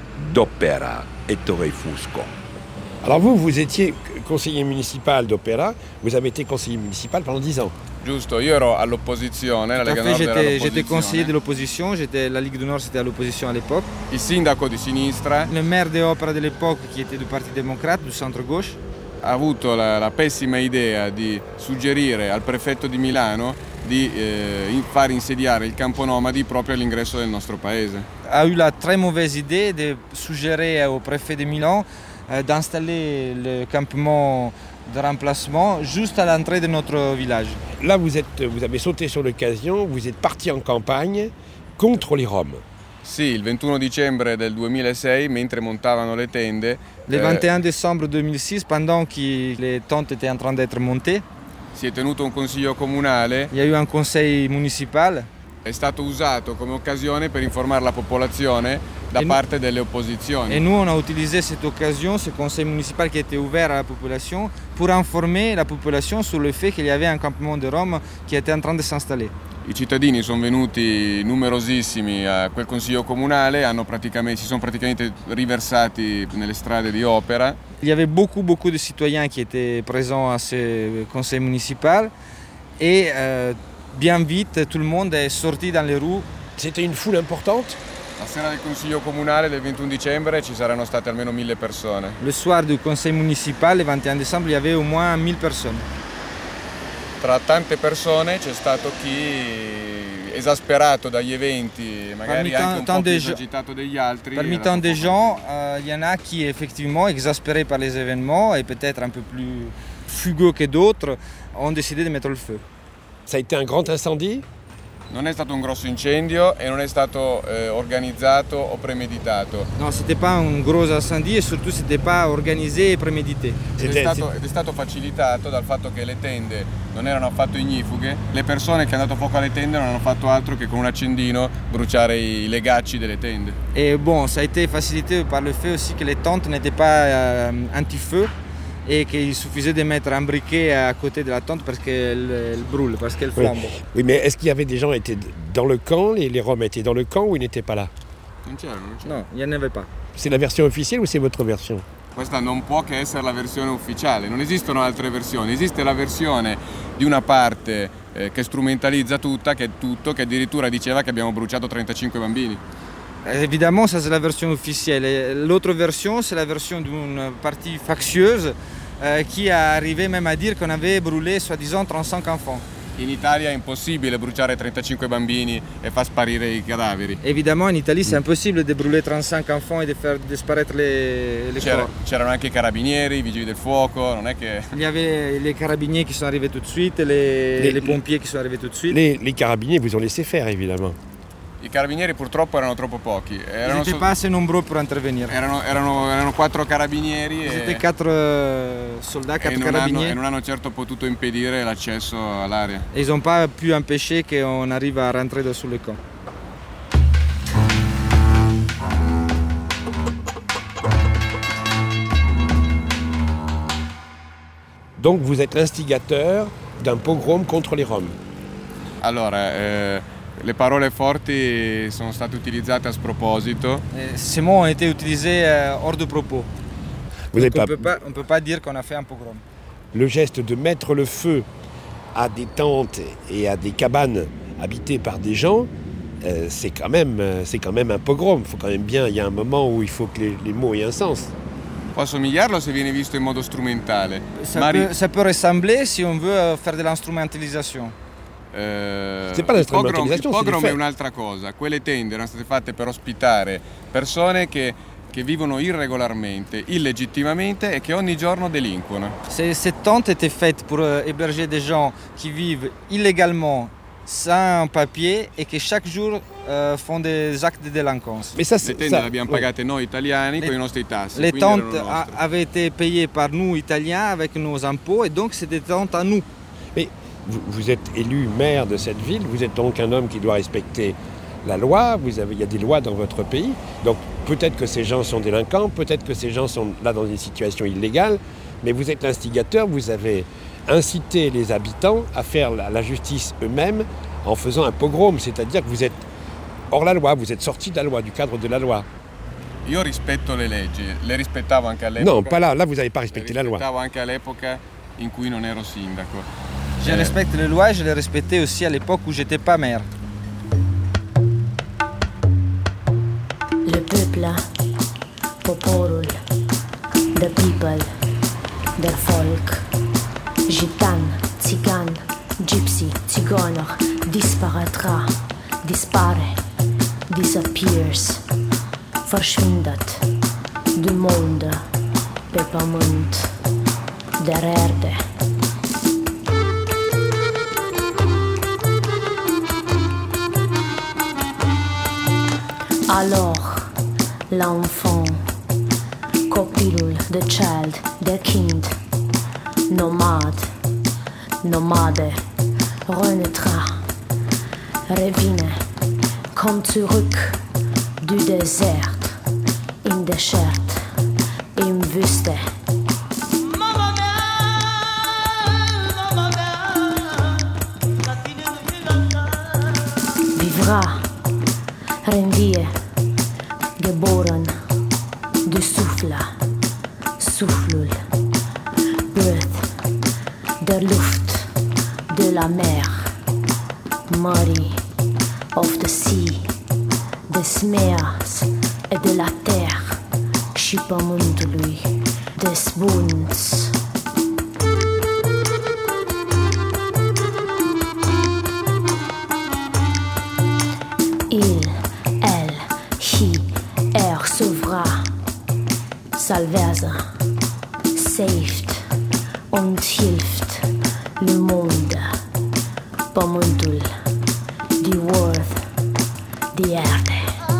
d'Opera, Ettore Fusco. Alors vous, vous étiez conseiller municipal d'Opera, vous avez été conseiller municipal pendant dix ans. Giusto, io ero all'opposizione, la Lega Nord era all'opposizione. J'étais conseiller de l'opposition, la Ligue du Nord c'était à l'opposition à l'époque. Il sindaco di sinistra, le maire de Opera de l'époque qui était du Parti démocrate, du centre-gauche, ha avuto la, la pessima idea di suggerire al prefetto di Milano di eh, far insediare il campo nomadi proprio all'ingresso del nostro paese. Ha eu la très mauvaise idée de suggérer au préfet de Milan d'installer le campement de remplacement juste à l'entrée de notre village. Là, vous, êtes, vous avez sauté sur l'occasion, vous êtes parti en campagne contre les Roms. Sì, il ventuno dicembre del duemilasei, mentre montavano le tende... Le vingt et un décembre duemilasei, pendant que les tentes étaient en train d'être montées, si è tenuto un consiglio comunale. Il y a eu un conseil municipal. È stato usato come occasione per informare la popolazione da et parte nous, delle opposizioni. Et nous, on a utilisé cette occasion, ce conseil municipal qui était ouvert à la population, pour informer la population sur le fait qu'il y avait un campement de Roms qui était en train de s'installer. I cittadini sono venuti numerosissimi a quel consiglio comunale, hanno praticamente, si sono praticamente riversati nelle strade di Opera. Il y avait beaucoup, beaucoup de citoyens qui étaient présents à ce conseil municipal et euh, bien vite, tout le monde est sorti dans les rues. C'était une foule importante? La sera del Consiglio Comunale del ventuno dicembre ci saranno state almeno mille persone. Le soir du Conseil municipal, le vingt et un décembre, il y avait au moins mille personnes. Tra tante persone c'è stato chi esasperato dagli eventi, magari anche un po' più esagitato degli altri. Parmi tant de gens, euh, il y en a qui effectivement, exaspérés par les événements et peut-être un peu plus fugueux que d'autres, ont décidé de mettre le feu. Ça a été un grand incendie? Non è stato un grosso incendio e non è stato eh, organizzato o premeditato. No, c'était pas un gros incendie et surtout c'était pas organisé e prémédité. Ed è, stato, ed è stato facilitato dal fatto che le tende non erano affatto ignifughe, le persone che hanno dato fuoco alle tende non hanno fatto altro che con un accendino bruciare i legacci delle tende. Et bon, ça a été facilité par le fait aussi que les tentes n'étaient pas euh, anti-feu et qu'il suffisait de mettre un briquet à côté de la tente parce qu'elle brûle, parce qu'elle flambe. Oui. oui, mais est-ce qu'il y avait des gens qui étaient dans le camp, les, les Roms étaient dans le camp ou ils n'étaient pas là? Non c'erano, non c'erano. No, il n'y en avait pas. C'est la version officielle ou c'est votre version? Questa non può che essere la versione ufficiale, non esistono altre versioni, esiste la versione di una parte eh, che strumentalizza tutta, che è tutto, che addirittura diceva che abbiamo bruciato trentacinque bambini. Évidemment, ça c'est la version officielle. L'autre version, c'est la version d'une partie factieuse euh, qui est arrivée même à dire qu'on avait brûlé soi-disant trentacinque enfants. In Italia è impossibile bruciare trentacinque bambini e far sparire i cadaveri. Évidemment, in Italia c'est impossible de brûler trentacinque enfants et de faire disparaître les, les C'era, corps. C'erano anche i carabinieri, i vigili del fuoco, non è che... Il y avait les carabiniers qui sont arrivés tout de suite, les, les, les pompiers qui sont arrivés tout de suite. Les, les carabiniers vous ont laissé faire, évidemment. I carabinieri purtroppo erano troppo pochi. Erano n'étaient pas assez nombreux pour intervenir. Erano, erano, erano quattro carabinieri e, quatre soldats, quatre e, non carabinieri. Hanno, e non hanno certo potuto impedire l'accesso all'area. Et ils n'ont pas pu empêcher qu'on arrive à rentrer dans le camp. Donc vous êtes l'instigateur d'un pogrom contre les Roms. Allora, eh, Le parole forti sono state utilizzate a sproposito. Et ces mots ont été utilisés euh, hors de propos. Vous Donc, pas... on ne peut, peut pas dire qu'on a fait un pogrom. Le geste de mettre le feu à des tentes et à des cabanes habitées par des gens, euh, c'est quand même, c'est quand même un pogrom. Faut quand même bien, il y a un moment où il faut que les, les mots aient un sens. Può somigliarlo se viene visto in modo strumentale. Ça, Mari... peut, ça peut ressembler si on veut faire de l'instrumentalisation. Eh, c'est pas l'instrumentalisation, il pogrom, il pogrom è un'altra cosa. Quelle tende erano state fatte per ospitare persone che, che vivono irregolarmente, illegittimamente e che ogni giorno delinquono. Cette tente était faite pour héberger des gens qui vivent illégalement, sans papier et qui chaque jour euh, font des actes de délinquance. Mais ça, le tende le abbiamo pagate noi italiani con i nostri tassi. Les tentes a, avaient été payées par nous Italiens avec nos impôts et donc c'est des tentes à nous. Mais vous, vous êtes élu maire de cette ville, vous êtes donc un homme qui doit respecter la loi, vous avez, il y a des lois dans votre pays, donc peut-être que ces gens sont délinquants, peut-être que ces gens sont là dans une situation illégale, mais vous êtes l'instigateur, vous avez incité les habitants à faire la, la justice eux-mêmes en faisant un pogrom, c'est-à-dire que vous êtes hors la loi, vous êtes sorti de la loi, du cadre de la loi. Io rispetto le leggi, le rispettavo anche all'epoca. Non, pas là, là vous n'avez pas respecté la loi. Le rispettavo anche all'epoca in cui non ero sindaco. Je respecte les lois et je les respectais aussi à l'époque où j'étais pas maire. Le peuple, poporul, the people, der Volk, gitan, țigan, gypsy, țigană, disparaîtra, dispare, disappears, verschwindet, du monde, pe pământ, der Erde. Alors, l'enfant, copilul, the child, the kind, nomad, nomade, renaîtra, revine, comme zurück, du désert, in Desert, im Wüste. Vivra, rendie, geboren, du Souffle, Soufflul, Breath, der Luft, de la mer, Mării, of the sea, des meers et de la terre, și pământului, des bunds. Il, elle, he, er sauvera, salvează, saved und hilft, le monde, pământul, die worth, die Erde.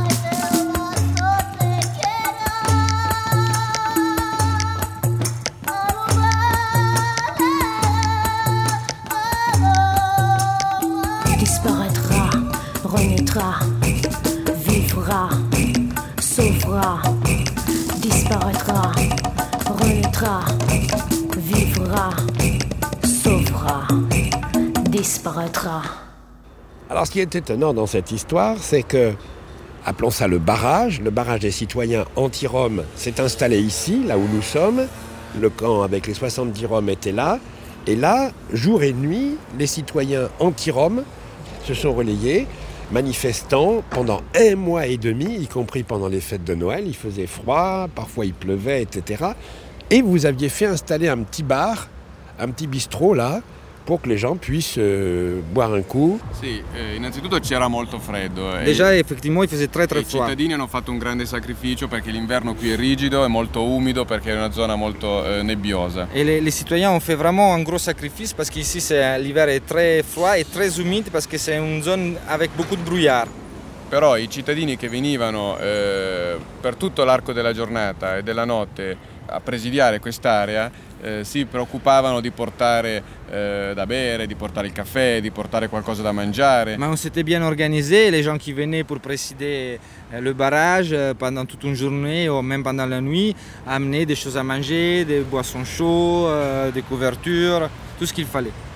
Disparaîtra, renaîtra, vivra, sauvera, disparaîtra, renaîtra, vivra, sauvera, disparaîtra. Alors ce qui est étonnant dans cette histoire, c'est que, appelons ça le barrage, le barrage des citoyens anti-roms s'est installé ici, là où nous sommes, le camp avec les soixante-dix roms était là, et là, jour et nuit, les citoyens anti-roms se sont relayés, manifestant pendant un mois et demi, y compris pendant les fêtes de Noël. Il faisait froid, parfois il pleuvait, et cetera. Et vous aviez fait installer un petit bar, un petit bistrot là, pour que les gens puissent euh, boire un coup. Sì, eh, innanzitutto c'era molto freddo. Déjà, effectivement, il faisait très très froid. I cittadini hanno fatto un grande sacrificio perché l'inverno qui è rigido, è molto umido perché è una zona molto eh, nebbiosa. Et les, les citoyens ont fait vraiment un gros sacrifice parce qu'ici l'hiver est très froid et très humide parce que c'est une zone avec beaucoup de brouillard. Però i cittadini che venivano eh, per tutto l'arco della giornata e della notte a presidiare quest'area eh, si preoccupavano di portare eh, da bere, di portare il caffè, di portare qualcosa da mangiare. Mais on s'était bien organisé, les gens qui venaient pour présider le barrage pendant toute une journée ou même pendant la nuit amenaient des choses à manger, des boissons chaudes, des couvertures, tout ce qu'il fallait.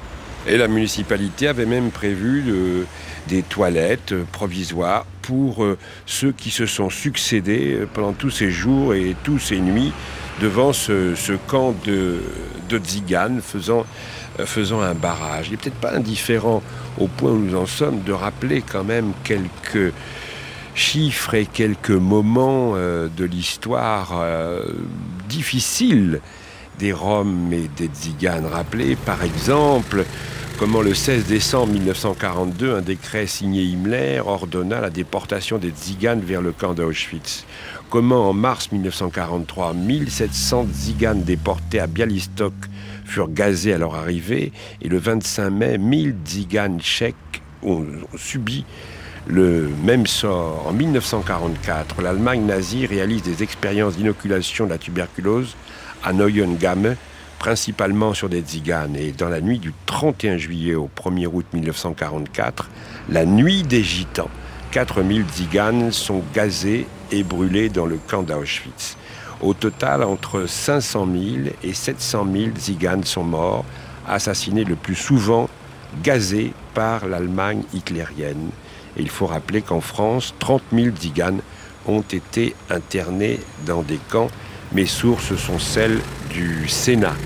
Et la municipalité avait même prévu de, des toilettes provisoires pour euh, ceux qui se sont succédés pendant tous ces jours et toutes ces nuits devant ce, ce camp de, de tziganes faisant, euh, faisant un barrage. Il n'est peut-être pas indifférent au point où nous en sommes de rappeler quand même quelques chiffres et quelques moments euh, de l'histoire euh, difficile des Roms et des tziganes. Rappelez par exemple comment le seize décembre mille neuf cent quarante-deux, un décret signé Himmler ordonna la déportation des tziganes vers le camp d'Auschwitz. Comment en mars mille neuf cent quarante-trois, mille sept cents tziganes déportés à Bialystok furent gazés à leur arrivée, et le vingt-cinq mai, mille tziganes tchèques ont, ont subi le même sort. En mille neuf cent quarante-quatre, l'Allemagne nazie réalise des expériences d'inoculation de la tuberculose à Neuengamme, principalement sur des tziganes. Et dans la nuit du trente et un juillet au premier août mille neuf cent quarante-quatre, la nuit des gitans, quatre mille tziganes sont gazés et brûlés dans le camp d'Auschwitz. Au total, entre cinq cent mille et sept cent mille tziganes sont morts, assassinés le plus souvent, gazés par l'Allemagne hitlérienne. Et il faut rappeler qu'en France, trente mille tziganes ont été internés dans des camps. Mes sources sont celles du Sénat.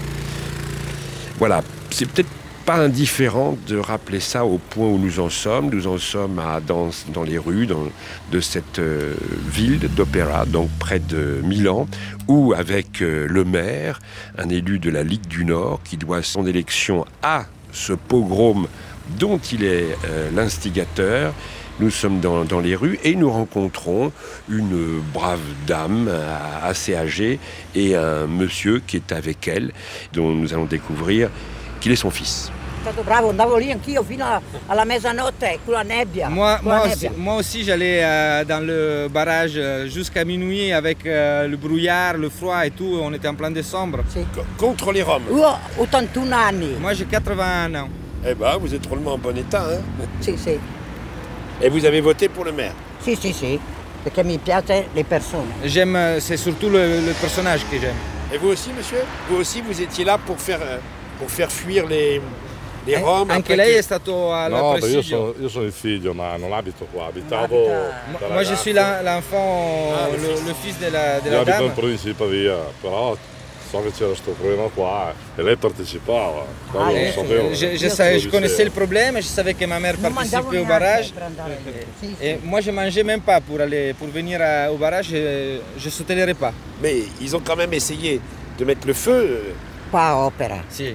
Voilà, c'est peut-être pas indifférent de rappeler ça au point où nous en sommes. Nous en sommes à, dans, dans les rues dans, de cette euh, ville d'Opéra, donc près de Milan, où avec euh, le maire, un élu de la Ligue du Nord, qui doit son élection à ce pogrom dont il est euh, l'instigateur. Nous sommes dans, dans les rues et nous rencontrons une brave dame assez âgée et un monsieur qui est avec elle, dont nous allons découvrir qu'il est son fils. Bravo, andavo lì anch'io fino alla mezzanotte con la nebbia. Moi, con la moi, nebbia. aussi, moi aussi, j'allais euh, dans le barrage euh, jusqu'à minuit avec euh, le brouillard, le froid et tout. On était en plein décembre. Sì. Contre les Roms. Io ho ottantuno anni. Moi, j'ai quatre-vingts ans. Eh ben, vous êtes drôlement en bon état, hein? Sì, sì. Et vous avez voté pour le maire? Sì, sì, sì. Perché mi piace le persone. J'aime, c'est surtout le, le personnage que j'aime. Et vous aussi, monsieur? Vous aussi, vous étiez là pour faire, pour faire fuir les, les Roms? Anche lei è stato al No, beh, io presidio? sono, io sono il figlio, ma non abito qua, abitavo... da Moi, je suis la- l'enfant, Ah, le, le fils de la, de Io la abito in dame. provincia di Pavia, però so che c'era questo problema qua e lei partecipava. Quando Eh, non sapevo, je, je lo savais- je dicevo. connaissais le problème, je savais que ma mère Non participait mangiavo au barrage. neanche per andare lì. Sì, sì. Et moi, je mangeais même pas pour aller, pour venir à- au barrage. Je, je sautais les repas. Mais ils ont quand même essayé de mettre le feu. Qua a Opera. Sì.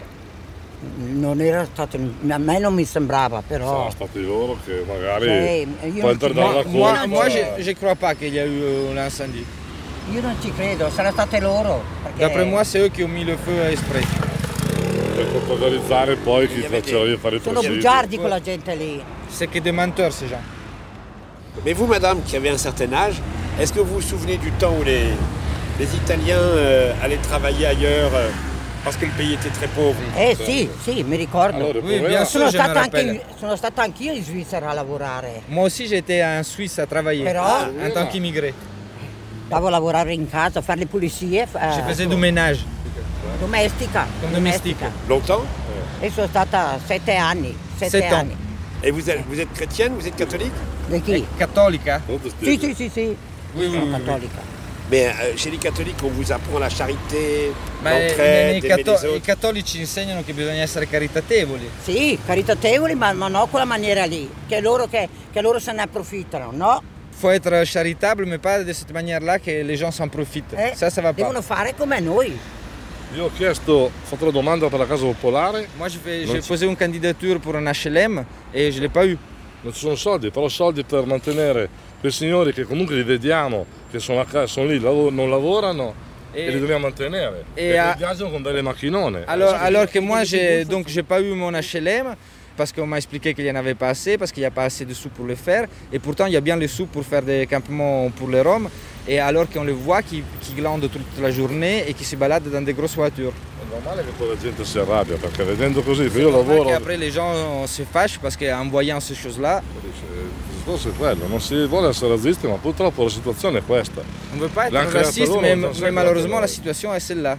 Non era stato, a me non mi sembrava, però. Sono stati loro che magari Sì, io poi non ti- entrare dalla Moi, colpa. moi je ne crois pas qu'il y a eu un incendie. Io non ci credo, saranno state loro. perché- D'après moi, c'est eux qui ont mis le feu exprès. Per colpevolizzare poi chi faceva io fare il Sono presidio. bugiardi quella gente lì. C'est que des menteurs, ces gens. Mais vous, madame, qui avez un certain âge, est-ce que vous vous souvenez du temps où les, les Italiens euh, allaient travailler ailleurs euh, parce que le pays était très pauvre? Eh sì, sì, mi ricordo. Allora, il Oui, problema- bien sûr, sono, je me stata anche, rappelle. sono stata anch'io in Svizzera a lavorare. Moi aussi, j'étais en Suisse à travailler, Però- ah, en tant qu'immigré. Andavo a lavorare in casa, a fare le pulizie. Je eh, faisais du ménage. domestica. Comme domestique. Longtemps? E sono stata sette anni. Sette Sept ans. anni. Et vous êtes, vous êtes chrétienne, vous êtes catholique? Di chi? Cattolica? Sì, sì, sì, sì. Oui, oui, Sono oui, oui. cattolica. Mais euh, chez les catholiques, on vous apprend la charité, Ma eh, l'entraide, nei aimer catto- les i autres. cattolici insegnano che bisogna essere caritatevoli. Sì, caritatevoli, ma, ma non quella maniera lì, che loro, che, che loro se ne approfittano, no? Faut être charitable, mais pas de cette manière-là que les gens s'en profitent. Eh, Ça, ça va pas. Devono fare come noi. Io ho chiesto, ho fatto la domanda per la casa popolare, Moi, je fais- Non j'ai ci- posé une candidature pour un H L M et je ne l'ai pas eu. non ci sono soldi, però soldi per mantenere quei signori che comunque li vediamo, che sono, a casa, sono lì, lav- non lavorano e, E- li dobbiamo mantenere. e E, a- viaggiano con delle macchinone. Alors, alors que moi, j'ai donc j'ai pas eu mon H L M parce qu'on m'a expliqué qu'il n'y en avait pas assez, parce qu'il n'y a pas assez de sous pour le faire. Et pourtant, il y a bien les sous pour faire des campements pour les Roms. Et alors qu'on les voit qui, qui glandent toute la journée et qui se baladent dans des grosses voitures. È normale che poi la gente si arrabbia, perché vedendo così, io normal lavoro... qu'après les gens se fâchent parce qu'en voyant ces choses-là, Il discorso è quello, non si vuole essere razzisti, ma purtroppo la situazione è questa. on ne veut pas être L'hanno creata raciste, loro, mais, non mais sai malheureusement cosa. la situation est celle-là.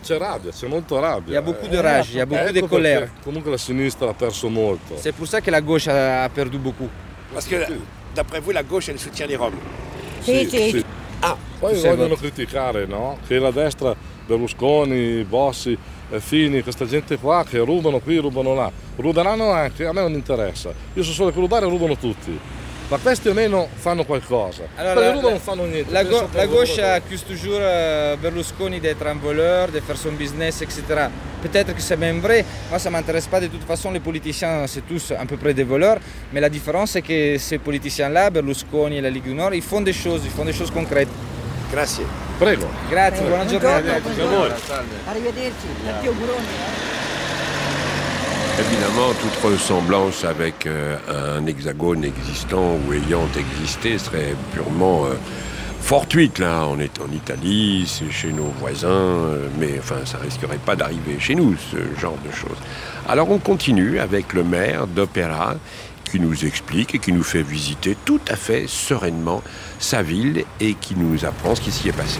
c'è rabbia, c'è molto rabbia. Il y a beaucoup de rage, il y a beaucoup de colère. Comunque la sinistra ha perso molto. C'est pour ça que la gauche a perdu beaucoup. Parce que, d'après vous, la gauche, elle soutient les Roms. Sì, sì. sì. Ah, poi vogliono criticare, no? Che la destra, Berlusconi, Bossi, Fini, questa gente qua che rubano qui, rubano là. Ruberanno anche, a me non interessa. Io so solo che rubare rubano tutti. Ma questi almeno fanno qualcosa. Alors, Quelli la, rubano non fanno niente. La, go- la gauche accuse toujours euh, Berlusconi d'être un voleur, de faire son business, et cetera. Peut-être que c'est même vrai. Moi, ça ne m'intéresse pas. De toute façon, les politiciens, c'est tous à peu près des voleurs. Mais la différence, c'est que ces politiciens-là, Berlusconi et la Ligue du Nord, ils font des choses, ils font des choses concrètes. Grazie. Prego. Grazie, buona giornata. Arrivederci. Tanti auguroni. Évidemment, toute ressemblance avec euh, un hexagone existant ou ayant existé serait purement euh, fortuite. Là, on est en Italie, c'est chez nos voisins, euh, mais enfin, ça risquerait pas d'arriver chez nous, ce genre de choses. Alors, on continue avec le maire d'Opera qui nous explique et qui nous fait visiter tout à fait sereinement sa ville et qui nous apprend ce qui s'y est passé.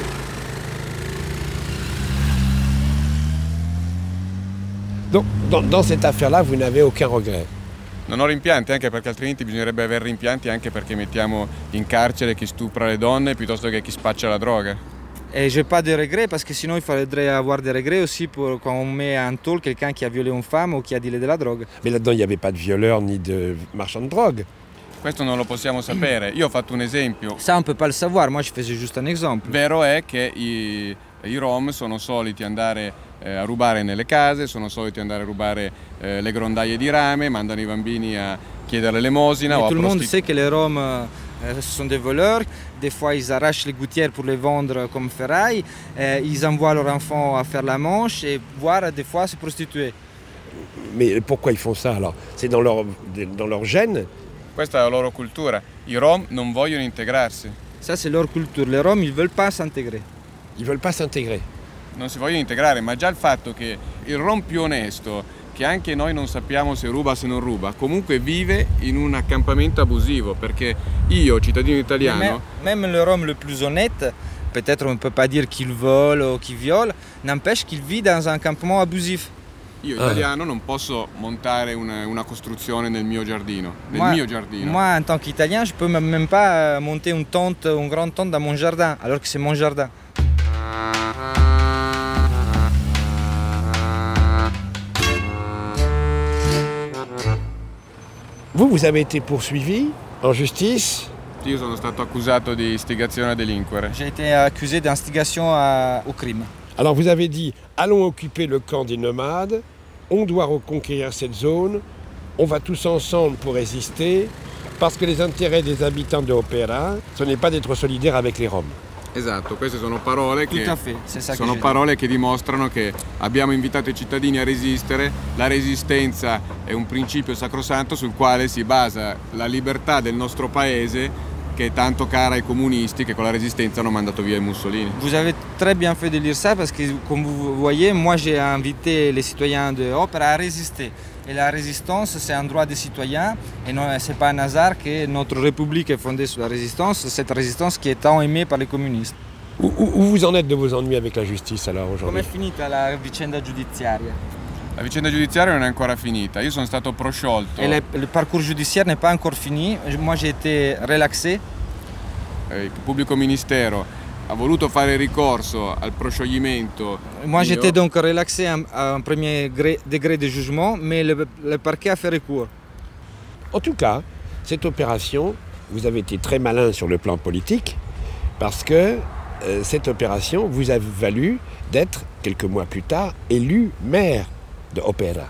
Donc, dans, dans cette affaire-là, vous n'avez aucun regret? Non ho rimpianti, anche perché altrimenti bisognerebbe avere rimpianti anche perché mettiamo in carcere chi stupra le donne piuttosto che chi spaccia la droga. Et j'ai pas de regrets parce que sinon il faudrait avoir des regrets aussi pour quand on met en tôle quelqu'un qui a violé une femme ou qui a dealé de la drogue. Mais là-dedans, il n'y avait pas de violeur ni de marchand de drogue. Questo non lo possiamo sapere. Io ho fatto un esempio. Ça on peut pas le savoir, moi je faisais juste un exemple. Vero è che i, i Rom sono soliti andare eh, a rubare nelle case, sono soliti andare a rubare eh, le grondaie di rame, mandano i bambini a chiedere l'elemosina. Mais o a tout le monde prostitu- sait que les Roms euh, ce sont des voleurs. Des fois ils arrachent les gouttières pour les vendre comme ferraille. Euh, ils envoient leurs enfants à faire la manche et voire des fois se prostituer. Mais pourquoi ils font ça alors? C'est dans leur, dans leur gène? Questa è la loro cultura. I Rom non vogliono integrarsi. Ça c'est leur culture. Les Roms ils veulent pas s'intégrer. Ils veulent pas s'intégrer. Non si vogliono integrare, ma già il fatto che il Rom più onesto, che anche noi non sappiamo se ruba o se non ruba, comunque vive in un accampamento abusivo, perché io, cittadino italiano... Même, même le Rom le plus honnête, peut-être on ne peut pas dire qu'il vole ou qu'il viole, n'empêche qu'il vit dans un campement abusif. Io italiano non posso montare una, una costruzione nel mio giardino, nel moi, mio giardino. Moi, en tant qu'Italien, je peux même pas monter une tente, une grande tente dans mon jardin, alors que c'est mon jardin. Vous, vous avez été poursuivi en justice? Io sono stato accusato di istigazione a delinquere. J'ai été accusé d'instigation à- au crime. Alors vous avez dit, allons occuper le camp des nomades, on doit reconquérir cette zone, on va tous ensemble pour résister, parce que les intérêts des habitants de Opera, ce n'est pas d'être solidaire avec les Roms. Esatto, queste sono parole che, Tout à fait, c'est ça que sono j'ai parole che dimostrano che abbiamo invitato i cittadini a resistere. La resistenza è un principio sacrosanto sul quale si basa la libertà del nostro paese, che è tanto cara ai comunisti che con la resistenza hanno mandato via i Mussolini. Vous avez très bien fait de lire ça parce que, comme vous voyez, moi j'ai invité les citoyens de Opera à résister. Et la résistance, c'est un droit des citoyens. Et non, c'est pas un hasard que notre République est fondée sur la résistance, cette résistance qui est tant aimée par les communistes. Où, où- où vous en êtes de vos ennuis avec la justice alors aujourd'hui? Com'è finita la vicenda giudiziaria? La vicenda giudiziaria non è ancora finita. Io sono stato prosciolto. Et le, le parcours judiciaire n'est pas encore fini. Moi j'ai été relaxé. Eh, Il pubblico ministero ha voluto fare ricorso al proscioglimento. Moi mio. j'étais donc relaxé en, en premier gré- degré de jugement, mais le, le parquet a fait recours. En tout cas, cette opération, vous avez été très malin sur le plan politique, parce que euh, cette opération vous a valu d'être, quelques mois plus tard, élu maire de Opera.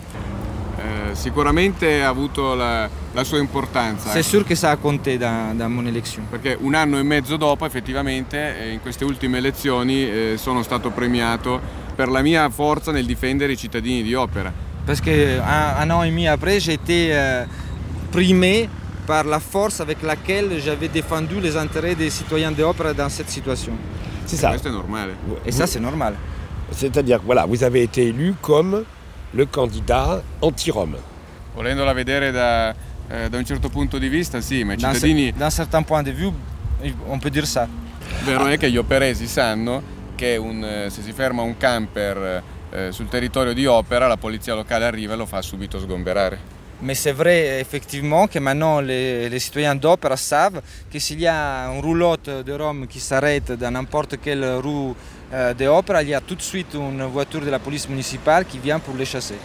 Eh, sicuramente ha avuto la, la sua importanza. C'est sûr que ça a compté dans, dans mon élection. Perché un anno e mezzo dopo, effettivamente, eh, in queste ultime elezioni eh, sono stato premiato per la mia forza nel difendere i cittadini di Opera. Parce que un, un an et demi après, j'ai été euh, primé par la force avec laquelle j'avais défendu les intérêts des citoyens d'Opera dans cette situation. C'est ça. Questo è normale. Et ça, c'est normal. C'est-à-dire, voilà, vous avez été élu comme le candidat anti-Rome. Volendola vedere da, eh, da un certo punto di vista, sì, ma i D'un cittadini... cer- d'un certain point de vue, on peut dire ça. Vero è che gli operesi sanno che un, se si ferma un camper eh, sul territorio di Opera, la polizia locale arriva e lo fa subito sgomberare. Mais c'est vrai effectivement que maintenant les, les citoyens d'Opera savent que s'il y a une roulotte de Rome qui s'arrête dans n'importe quelle rue euh, d'Opera, il y a tout de suite une voiture de la police municipale qui vient pour les chasser.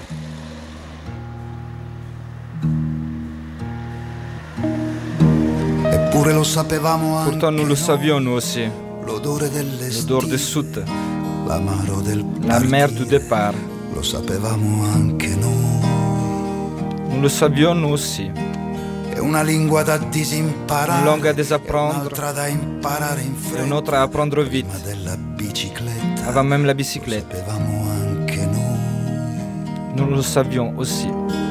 Eppure lo sapevamo anche Pourtant nous le savions nous aussi. l'odore L'odore des soutes, l'amaro del la mer du départ. Lo sapevamo anche noi. Nous le savions nous aussi. È una lingua da disimparare, Une langue à désapprendre, un'altra da imparare in et fretta. une autre à apprendre vite. Della bicicletta Avant même la bicyclette. sapevamo anche noi. Nous le savions aussi.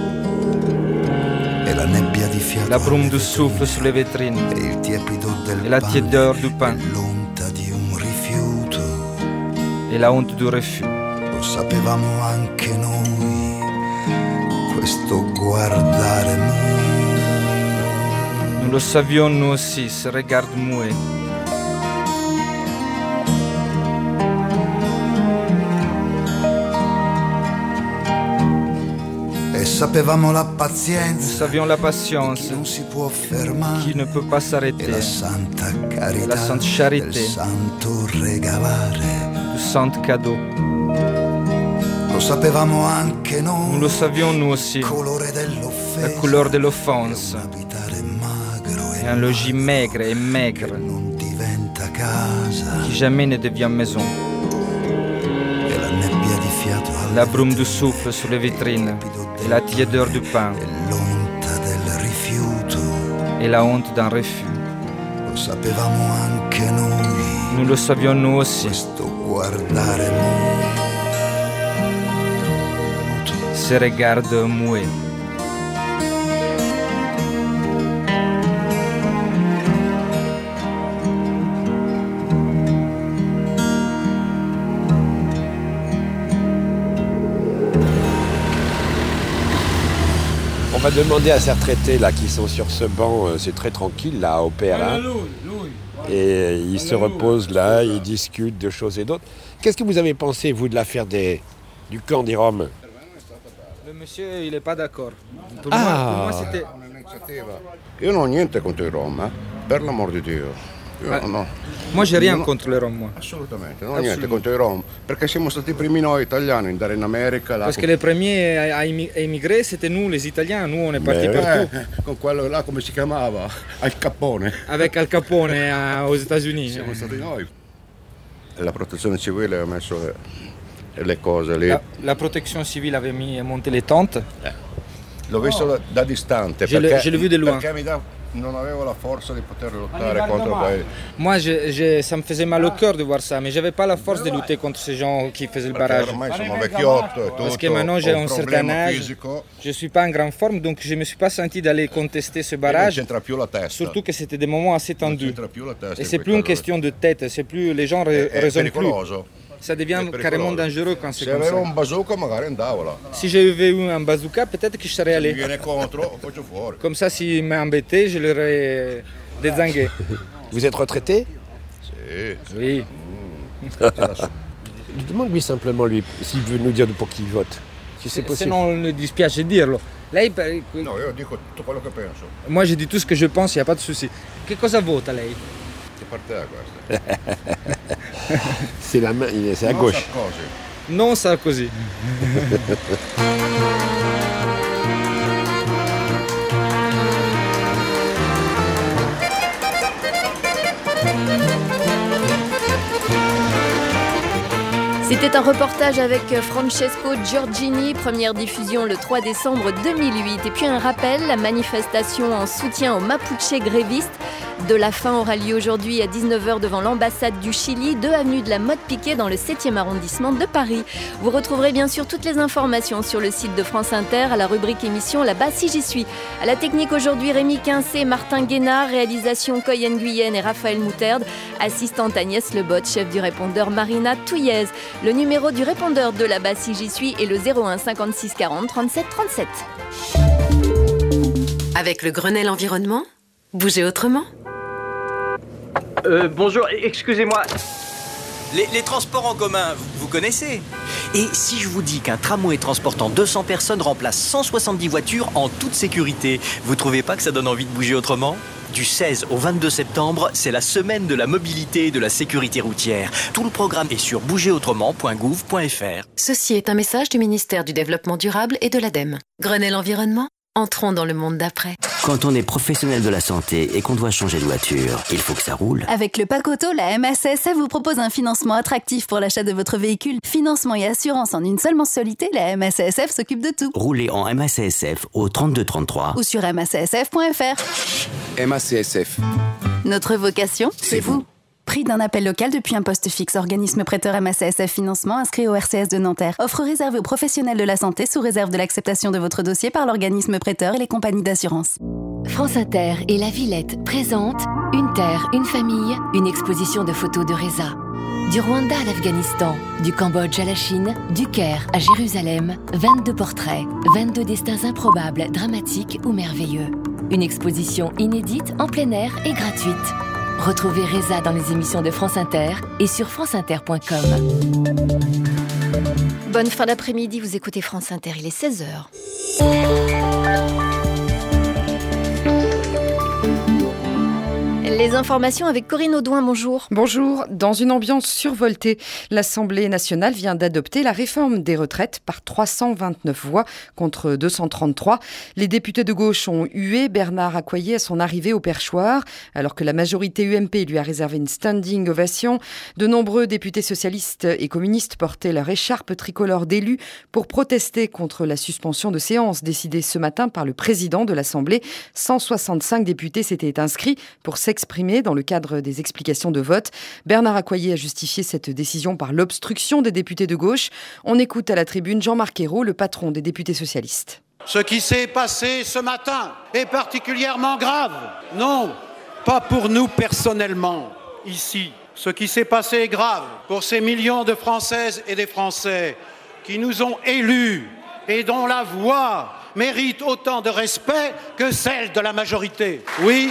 E la nebbia di fiato La brume du souffle sur les vitrines e il tiepido del et la pane, tiédeur du pain l'onta di un rifiuto. et la honte du refus. Lo sapevamo anche noi, questo guardare muto. Nous le savions nous aussi, ce regard muet. E sapevamo la Nous pazienza savions la patience non si può fermare qui ne peut pas s'arrêter, e la santa et carità la sainte del charité santo regalare. du saint cadeau. Lo sapevamo anche Nous noi, le savions nous aussi, il colore la dell'offesa, couleur de l'offense, abitare magro et e un logis maigre et maigre non diventa casa. qui jamais ne devient maison. E la nebbia di fiato La brume du souffle sur les vitrines et la tiédeur du pain l'onta del rifiuto. et la honte d'un refus. Lo sapevamo anche noi, Nous le savions nous aussi, questo guardare muto. ce regard muet. On va demander à ces retraités là qui sont sur ce banc, euh, c'est très tranquille là à Opera. Et ils se reposent là, ils discutent de choses et d'autres. Qu'est-ce que vous avez pensé, vous, de l'affaire des, du camp des Roms? Le monsieur, il n'est pas d'accord. Pour Ah. moi, pour moi, c'était... Io non ho niente contro i Rom, eh? Per l'amor di Dio. Io Ah, no. Moi, j'ai rien Non- contre les Roms, moi. Assolutamente, non ho Assolutamente. niente contro i Rom, perché siamo stati i primi noi italiani ad andare in America. Là, Parce que les premiers à, à émi- à émigrer, c'était nous, les Italiens. Nous, on est partis Eh, partout. eh, con quello là, come si chiamava? Al Capone. Avec Al Capone à- aux États-Unis. Siamo stati noi. La protezione civile ha messo le, le cose lì. La, la protection civile avait mis monté les tentes. L'ho visto da, da distante Je l'ai- perché, je l'ai vu de loin. perché mi da, non avevo la forza di poter lottare contro quei. Moi, je, je- ça me faisait mal au cœur de voir ça, mais j'avais pas la force de lutter contre ces gens qui faisaient le Perché barrage. ormai sono vecchiotto e tutto. Parce que maintenant j'ai ho un un certain problema âge, fisico. je suis pas en grande forme, donc je me suis pas senti d'aller contester ce Non barrage. c'entra più la testa. Surtout que c'était des moments assez Non tendus. c'entra più la testa Et in c'est quei plus une casi. question de tête, c'est plus les gens ne È raisonnent plus. pericoloso. Ça devient È pericoloso. carrément dangereux quand c'est Se comme avevo ça. un bazooka magari andavo là. Si j'avais eu un bazooka, peut-être que je serais Se mi allé. viene contro, lo faccio fuori. Comme ça, s'il m'a embêté, je l'aurais dézingué. Vous êtes retraité? Sì. Oui. Je demande lui simplement lui s'il veut nous dire pour qui il vote. Si c'est Se possible. non mi dispiace dirlo. Lei, per- No, io dico tutto quello che penso. Moi, je dis tout ce que je pense, il n'y a pas de souci. Che cosa vota lei? Che parte è questa? C'est la main, il est- c'est à Non gauche. Sarkozy. Non Sarkozy. C'était un reportage avec Francesco Giorgini, première diffusion le trois décembre deux mille huit. Et puis un rappel, la manifestation en soutien aux Mapuche grévistes de la faim aura lieu aujourd'hui à dix-neuf heures devant l'ambassade du Chili, deux avenue de la Motte-Piquet dans le septième arrondissement de Paris. Vous retrouverez bien sûr toutes les informations sur le site de France Inter à la rubrique émission Là-bas si j'y suis. À la technique aujourd'hui, Rémi Quincé, Martin Guénard, réalisation Coyenne Guyenne et Raphaël Mouterde, assistante Agnès Lebot, chef du répondeur Marina Touillez. Le numéro du répondeur de Là-bas si j'y suis est le zéro un cinquante-six quarante trente-sept trente-sept. Avec le Grenelle Environnement, bougez autrement. Euh, bonjour, excusez-moi. Les, les transports en commun, vous, vous connaissez? Et si je vous dis qu'un tramway transportant deux cents personnes remplace cent soixante-dix voitures en toute sécurité, vous trouvez pas que ça donne envie de bouger autrement? Du seize au vingt-deux septembre, c'est la semaine de la mobilité et de la sécurité routière. Tout le programme est sur bouger autrement point gouv point f r. Ceci est un message du ministère du Développement durable et de l'ADEME. Grenelle Environnement, entrons dans le monde d'après. Quand on est professionnel de la santé et qu'on doit changer de voiture, il faut que ça roule. Avec le Pack Auto, la M A C S F vous propose un financement attractif pour l'achat de votre véhicule. Financement et assurance en une seule mensualité, la M A C S F s'occupe de tout. Roulez en M A C S F au trente-deux trente-trois ou sur m a c s f point f r. M A C S F. Notre vocation, c'est, c'est vous. Prix d'un appel local depuis un poste fixe. Organisme prêteur M A C S F Financement inscrit au R C S de Nanterre. Offre réservée aux professionnels de la santé sous réserve de l'acceptation de votre dossier par l'organisme prêteur et les compagnies d'assurance. France Inter et La Villette présentent Une terre, une famille, une exposition de photos de Reza. Du Rwanda à l'Afghanistan, du Cambodge à la Chine, du Caire à Jérusalem, vingt-deux portraits, vingt-deux destins improbables, dramatiques ou merveilleux. Une exposition inédite, en plein air et gratuite. Retrouvez Reza dans les émissions de France Inter et sur france inter point com. Bonne fin d'après-midi, vous écoutez France Inter, il est seize heures. Les informations avec Corinne Audouin, bonjour. Bonjour. Dans une ambiance survoltée, l'Assemblée nationale vient d'adopter la réforme des retraites par trois cent vingt-neuf voix contre deux cent trente-trois. Les députés de gauche ont hué Bernard Accoyer à son arrivée au perchoir, alors que la majorité U M P lui a réservé une standing ovation. De nombreux députés socialistes et communistes portaient leur écharpe tricolore d'élus pour protester contre la suspension de séance décidée ce matin par le président de l'Assemblée. cent soixante-cinq députés s'étaient inscrits pour s'exprimer dans le cadre des explications de vote. Bernard Accoyer a justifié cette décision par l'obstruction des députés de gauche. On écoute à la tribune Jean-Marc Ayrault, le patron des députés socialistes. Ce qui s'est passé ce matin est particulièrement grave. Non, pas pour nous personnellement, ici. Ce qui s'est passé est grave pour ces millions de Françaises et des Français qui nous ont élus et dont la voix mérite autant de respect que celle de la majorité. Oui,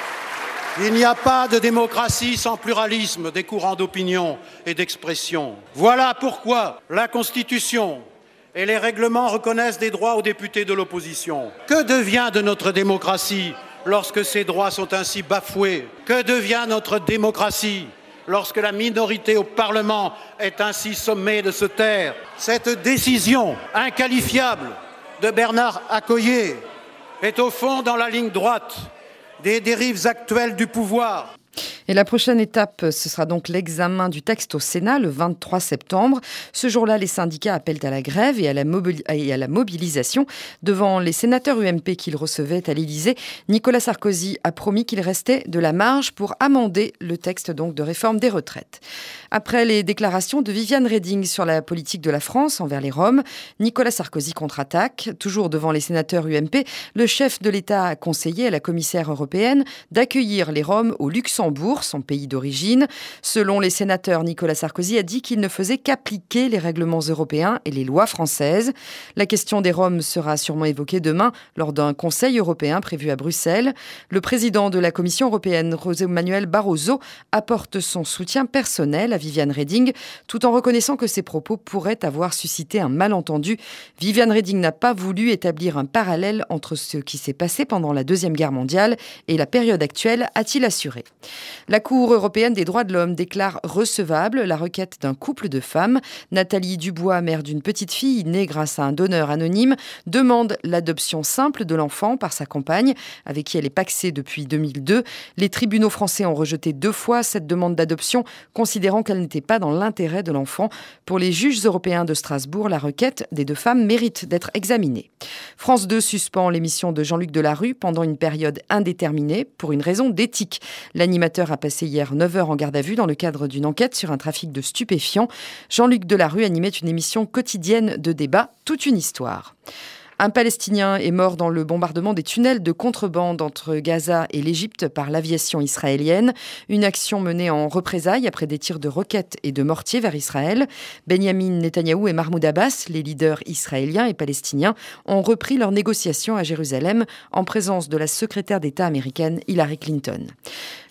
il n'y a pas de démocratie sans pluralisme des courants d'opinion et d'expression. Voilà pourquoi la Constitution et les règlements reconnaissent des droits aux députés de l'opposition. Que devient de notre démocratie lorsque ces droits sont ainsi bafoués? Que devient notre démocratie lorsque la minorité au Parlement est ainsi sommée de se taire? Cette décision inqualifiable de Bernard Accoyer est au fond dans la ligne droite des dérives actuelles du pouvoir. Et la prochaine étape, ce sera donc l'examen du texte au Sénat le vingt-trois septembre. Ce jour-là, les syndicats appellent à la grève et à la, mobili- et à la mobilisation. Devant les sénateurs U M P qu'ils recevaient à l'Élysée, Nicolas Sarkozy a promis qu'il restait de la marge pour amender le texte donc de réforme des retraites. Après les déclarations de Viviane Reding sur la politique de la France envers les Roms, Nicolas Sarkozy contre-attaque. Toujours devant les sénateurs U M P, le chef de l'État a conseillé à la commissaire européenne d'accueillir les Roms au Luxembourg, son pays d'origine. Selon les sénateurs, Nicolas Sarkozy a dit qu'il ne faisait qu'appliquer les règlements européens et les lois françaises. La question des Roms sera sûrement évoquée demain lors d'un Conseil européen prévu à Bruxelles. Le président de la Commission européenne, José Manuel Barroso, apporte son soutien personnel à Viviane Reding, tout en reconnaissant que ses propos pourraient avoir suscité un malentendu. Viviane Reding n'a pas voulu établir un parallèle entre ce qui s'est passé pendant la Deuxième Guerre mondiale et la période actuelle, a-t-il assuré. La Cour européenne des droits de l'homme déclare recevable la requête d'un couple de femmes. Nathalie Dubois, mère d'une petite fille née grâce à un donneur anonyme, demande l'adoption simple de l'enfant par sa compagne, avec qui elle est pacsée depuis deux mille deux. Les tribunaux français ont rejeté deux fois cette demande d'adoption, considérant qu'elle n'était pas dans l'intérêt de l'enfant. Pour les juges européens de Strasbourg, la requête des deux femmes mérite d'être examinée. France deux suspend l'émission de Jean-Luc Delarue pendant une période indéterminée pour une raison d'éthique. L'animateur a passé hier neuf heures en garde à vue dans le cadre d'une enquête sur un trafic de stupéfiants. Jean-Luc Delarue animait une émission quotidienne de débat, toute une histoire. Un Palestinien est mort dans le bombardement des tunnels de contrebande entre Gaza et l'Égypte par l'aviation israélienne. Une action menée en représailles après des tirs de roquettes et de mortiers vers Israël. Benyamin Netanyahou et Mahmoud Abbas, les leaders israéliens et palestiniens, ont repris leurs négociations à Jérusalem en présence de la secrétaire d'État américaine Hillary Clinton.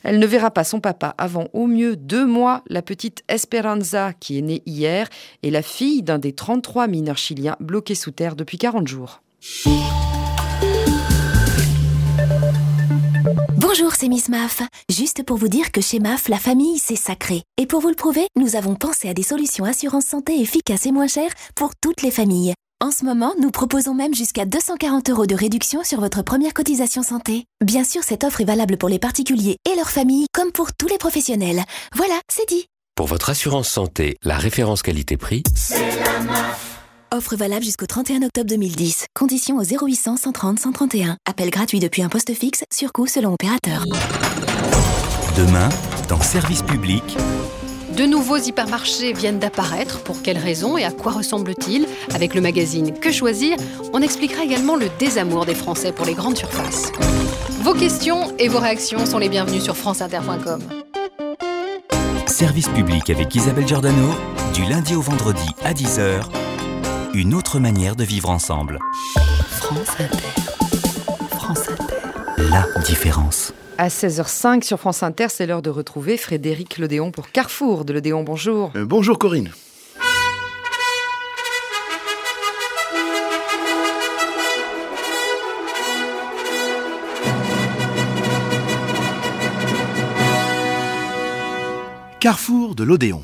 Elle ne verra pas son papa avant au mieux deux mois. La petite Esperanza, qui est née hier, est la fille d'un des trente-trois mineurs chiliens bloqués sous terre depuis quarante jours. Bonjour, c'est Miss Maf. Juste pour vous dire que chez Maf, la famille, c'est sacré. Et pour vous le prouver, nous avons pensé à des solutions assurance santé efficaces et moins chères pour toutes les familles. En ce moment, nous proposons même jusqu'à deux cent quarante euros de réduction sur votre première cotisation santé. Bien sûr, cette offre est valable pour les particuliers et leurs familles, comme pour tous les professionnels. Voilà, c'est dit. Pour votre assurance santé, la référence qualité-prix, c'est la M A F. Offre valable jusqu'au trente et un octobre deux mille dix. Conditions au zéro huit cents, cent trente, cent trente et un. Appel gratuit depuis un poste fixe, surcoût selon opérateur. Demain, dans Service Public... De nouveaux hypermarchés viennent d'apparaître. Pour quelles raisons et à quoi ressemblent-ils? Avec le magazine Que choisir, on expliquera également le désamour des Français pour les grandes surfaces. Vos questions et vos réactions sont les bienvenues sur france inter point com. Service Public avec Isabelle Giordano, du lundi au vendredi à dix heures. Une autre manière de vivre ensemble. France Inter. France Inter. La différence. À seize heures cinq sur France Inter, c'est l'heure de retrouver Frédéric Lodéon pour Carrefour de Lodéon. Bonjour. Euh, bonjour Corinne. Carrefour de l'Odéon.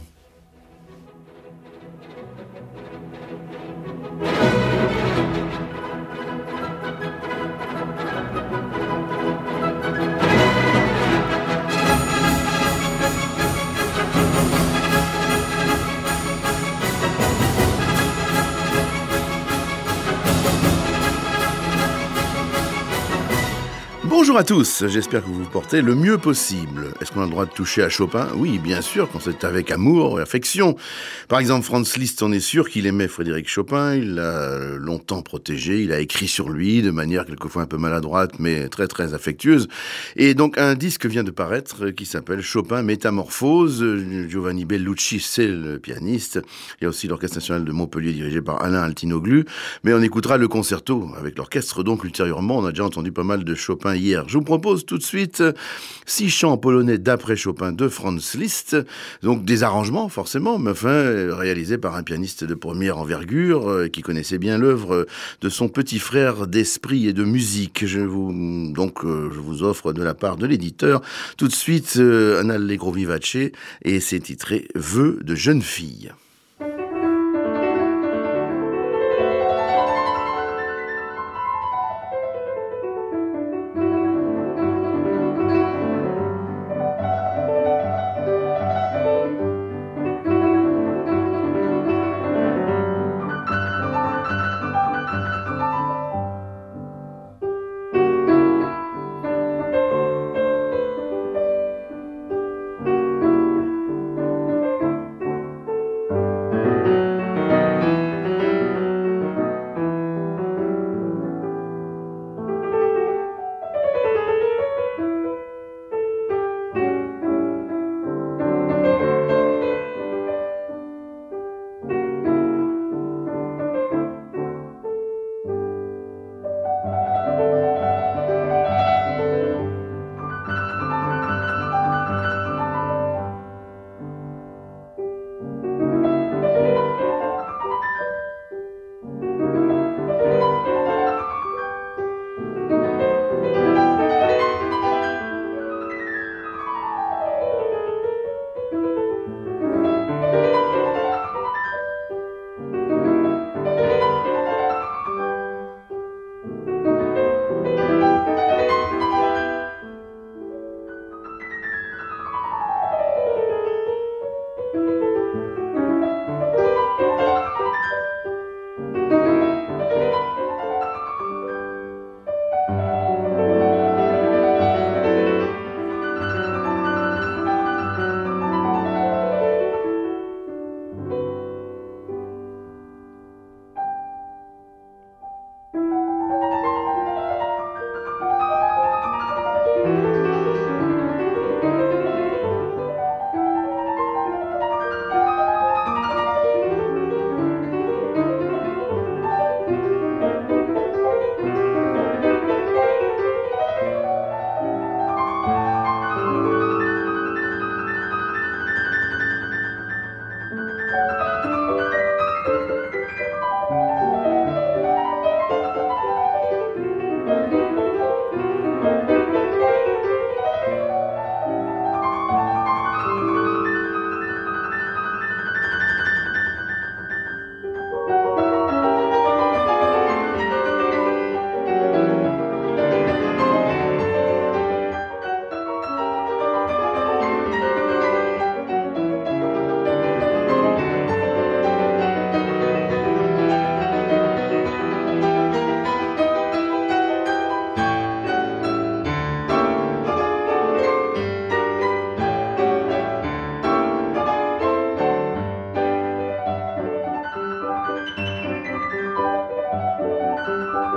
Bonjour à tous, j'espère que vous vous portez le mieux possible. Est-ce qu'on a le droit de toucher à Chopin? Oui, bien sûr, quand c'est avec amour et affection. Par exemple, Franz Liszt, on est sûr qu'il aimait Frédéric Chopin, il l'a longtemps protégé, il a écrit sur lui de manière quelquefois un peu maladroite, mais très très affectueuse. Et donc un disque vient de paraître qui s'appelle Chopin Métamorphose. Giovanni Bellucci, c'est le pianiste. Il y a aussi l'Orchestre National de Montpellier dirigé par Alain Altinoglu. Mais on écoutera le concerto avec l'orchestre, donc ultérieurement. On a déjà entendu pas mal de Chopin hier. Je vous propose tout de suite six chants polonais d'après Chopin de Franz Liszt, donc des arrangements forcément, mais enfin réalisés par un pianiste de première envergure euh, qui connaissait bien l'œuvre de son petit frère d'esprit et de musique. Je vous donc euh, je vous offre de la part de l'éditeur tout de suite euh, un Allegro vivace et c'est titré Vœux de jeune fille.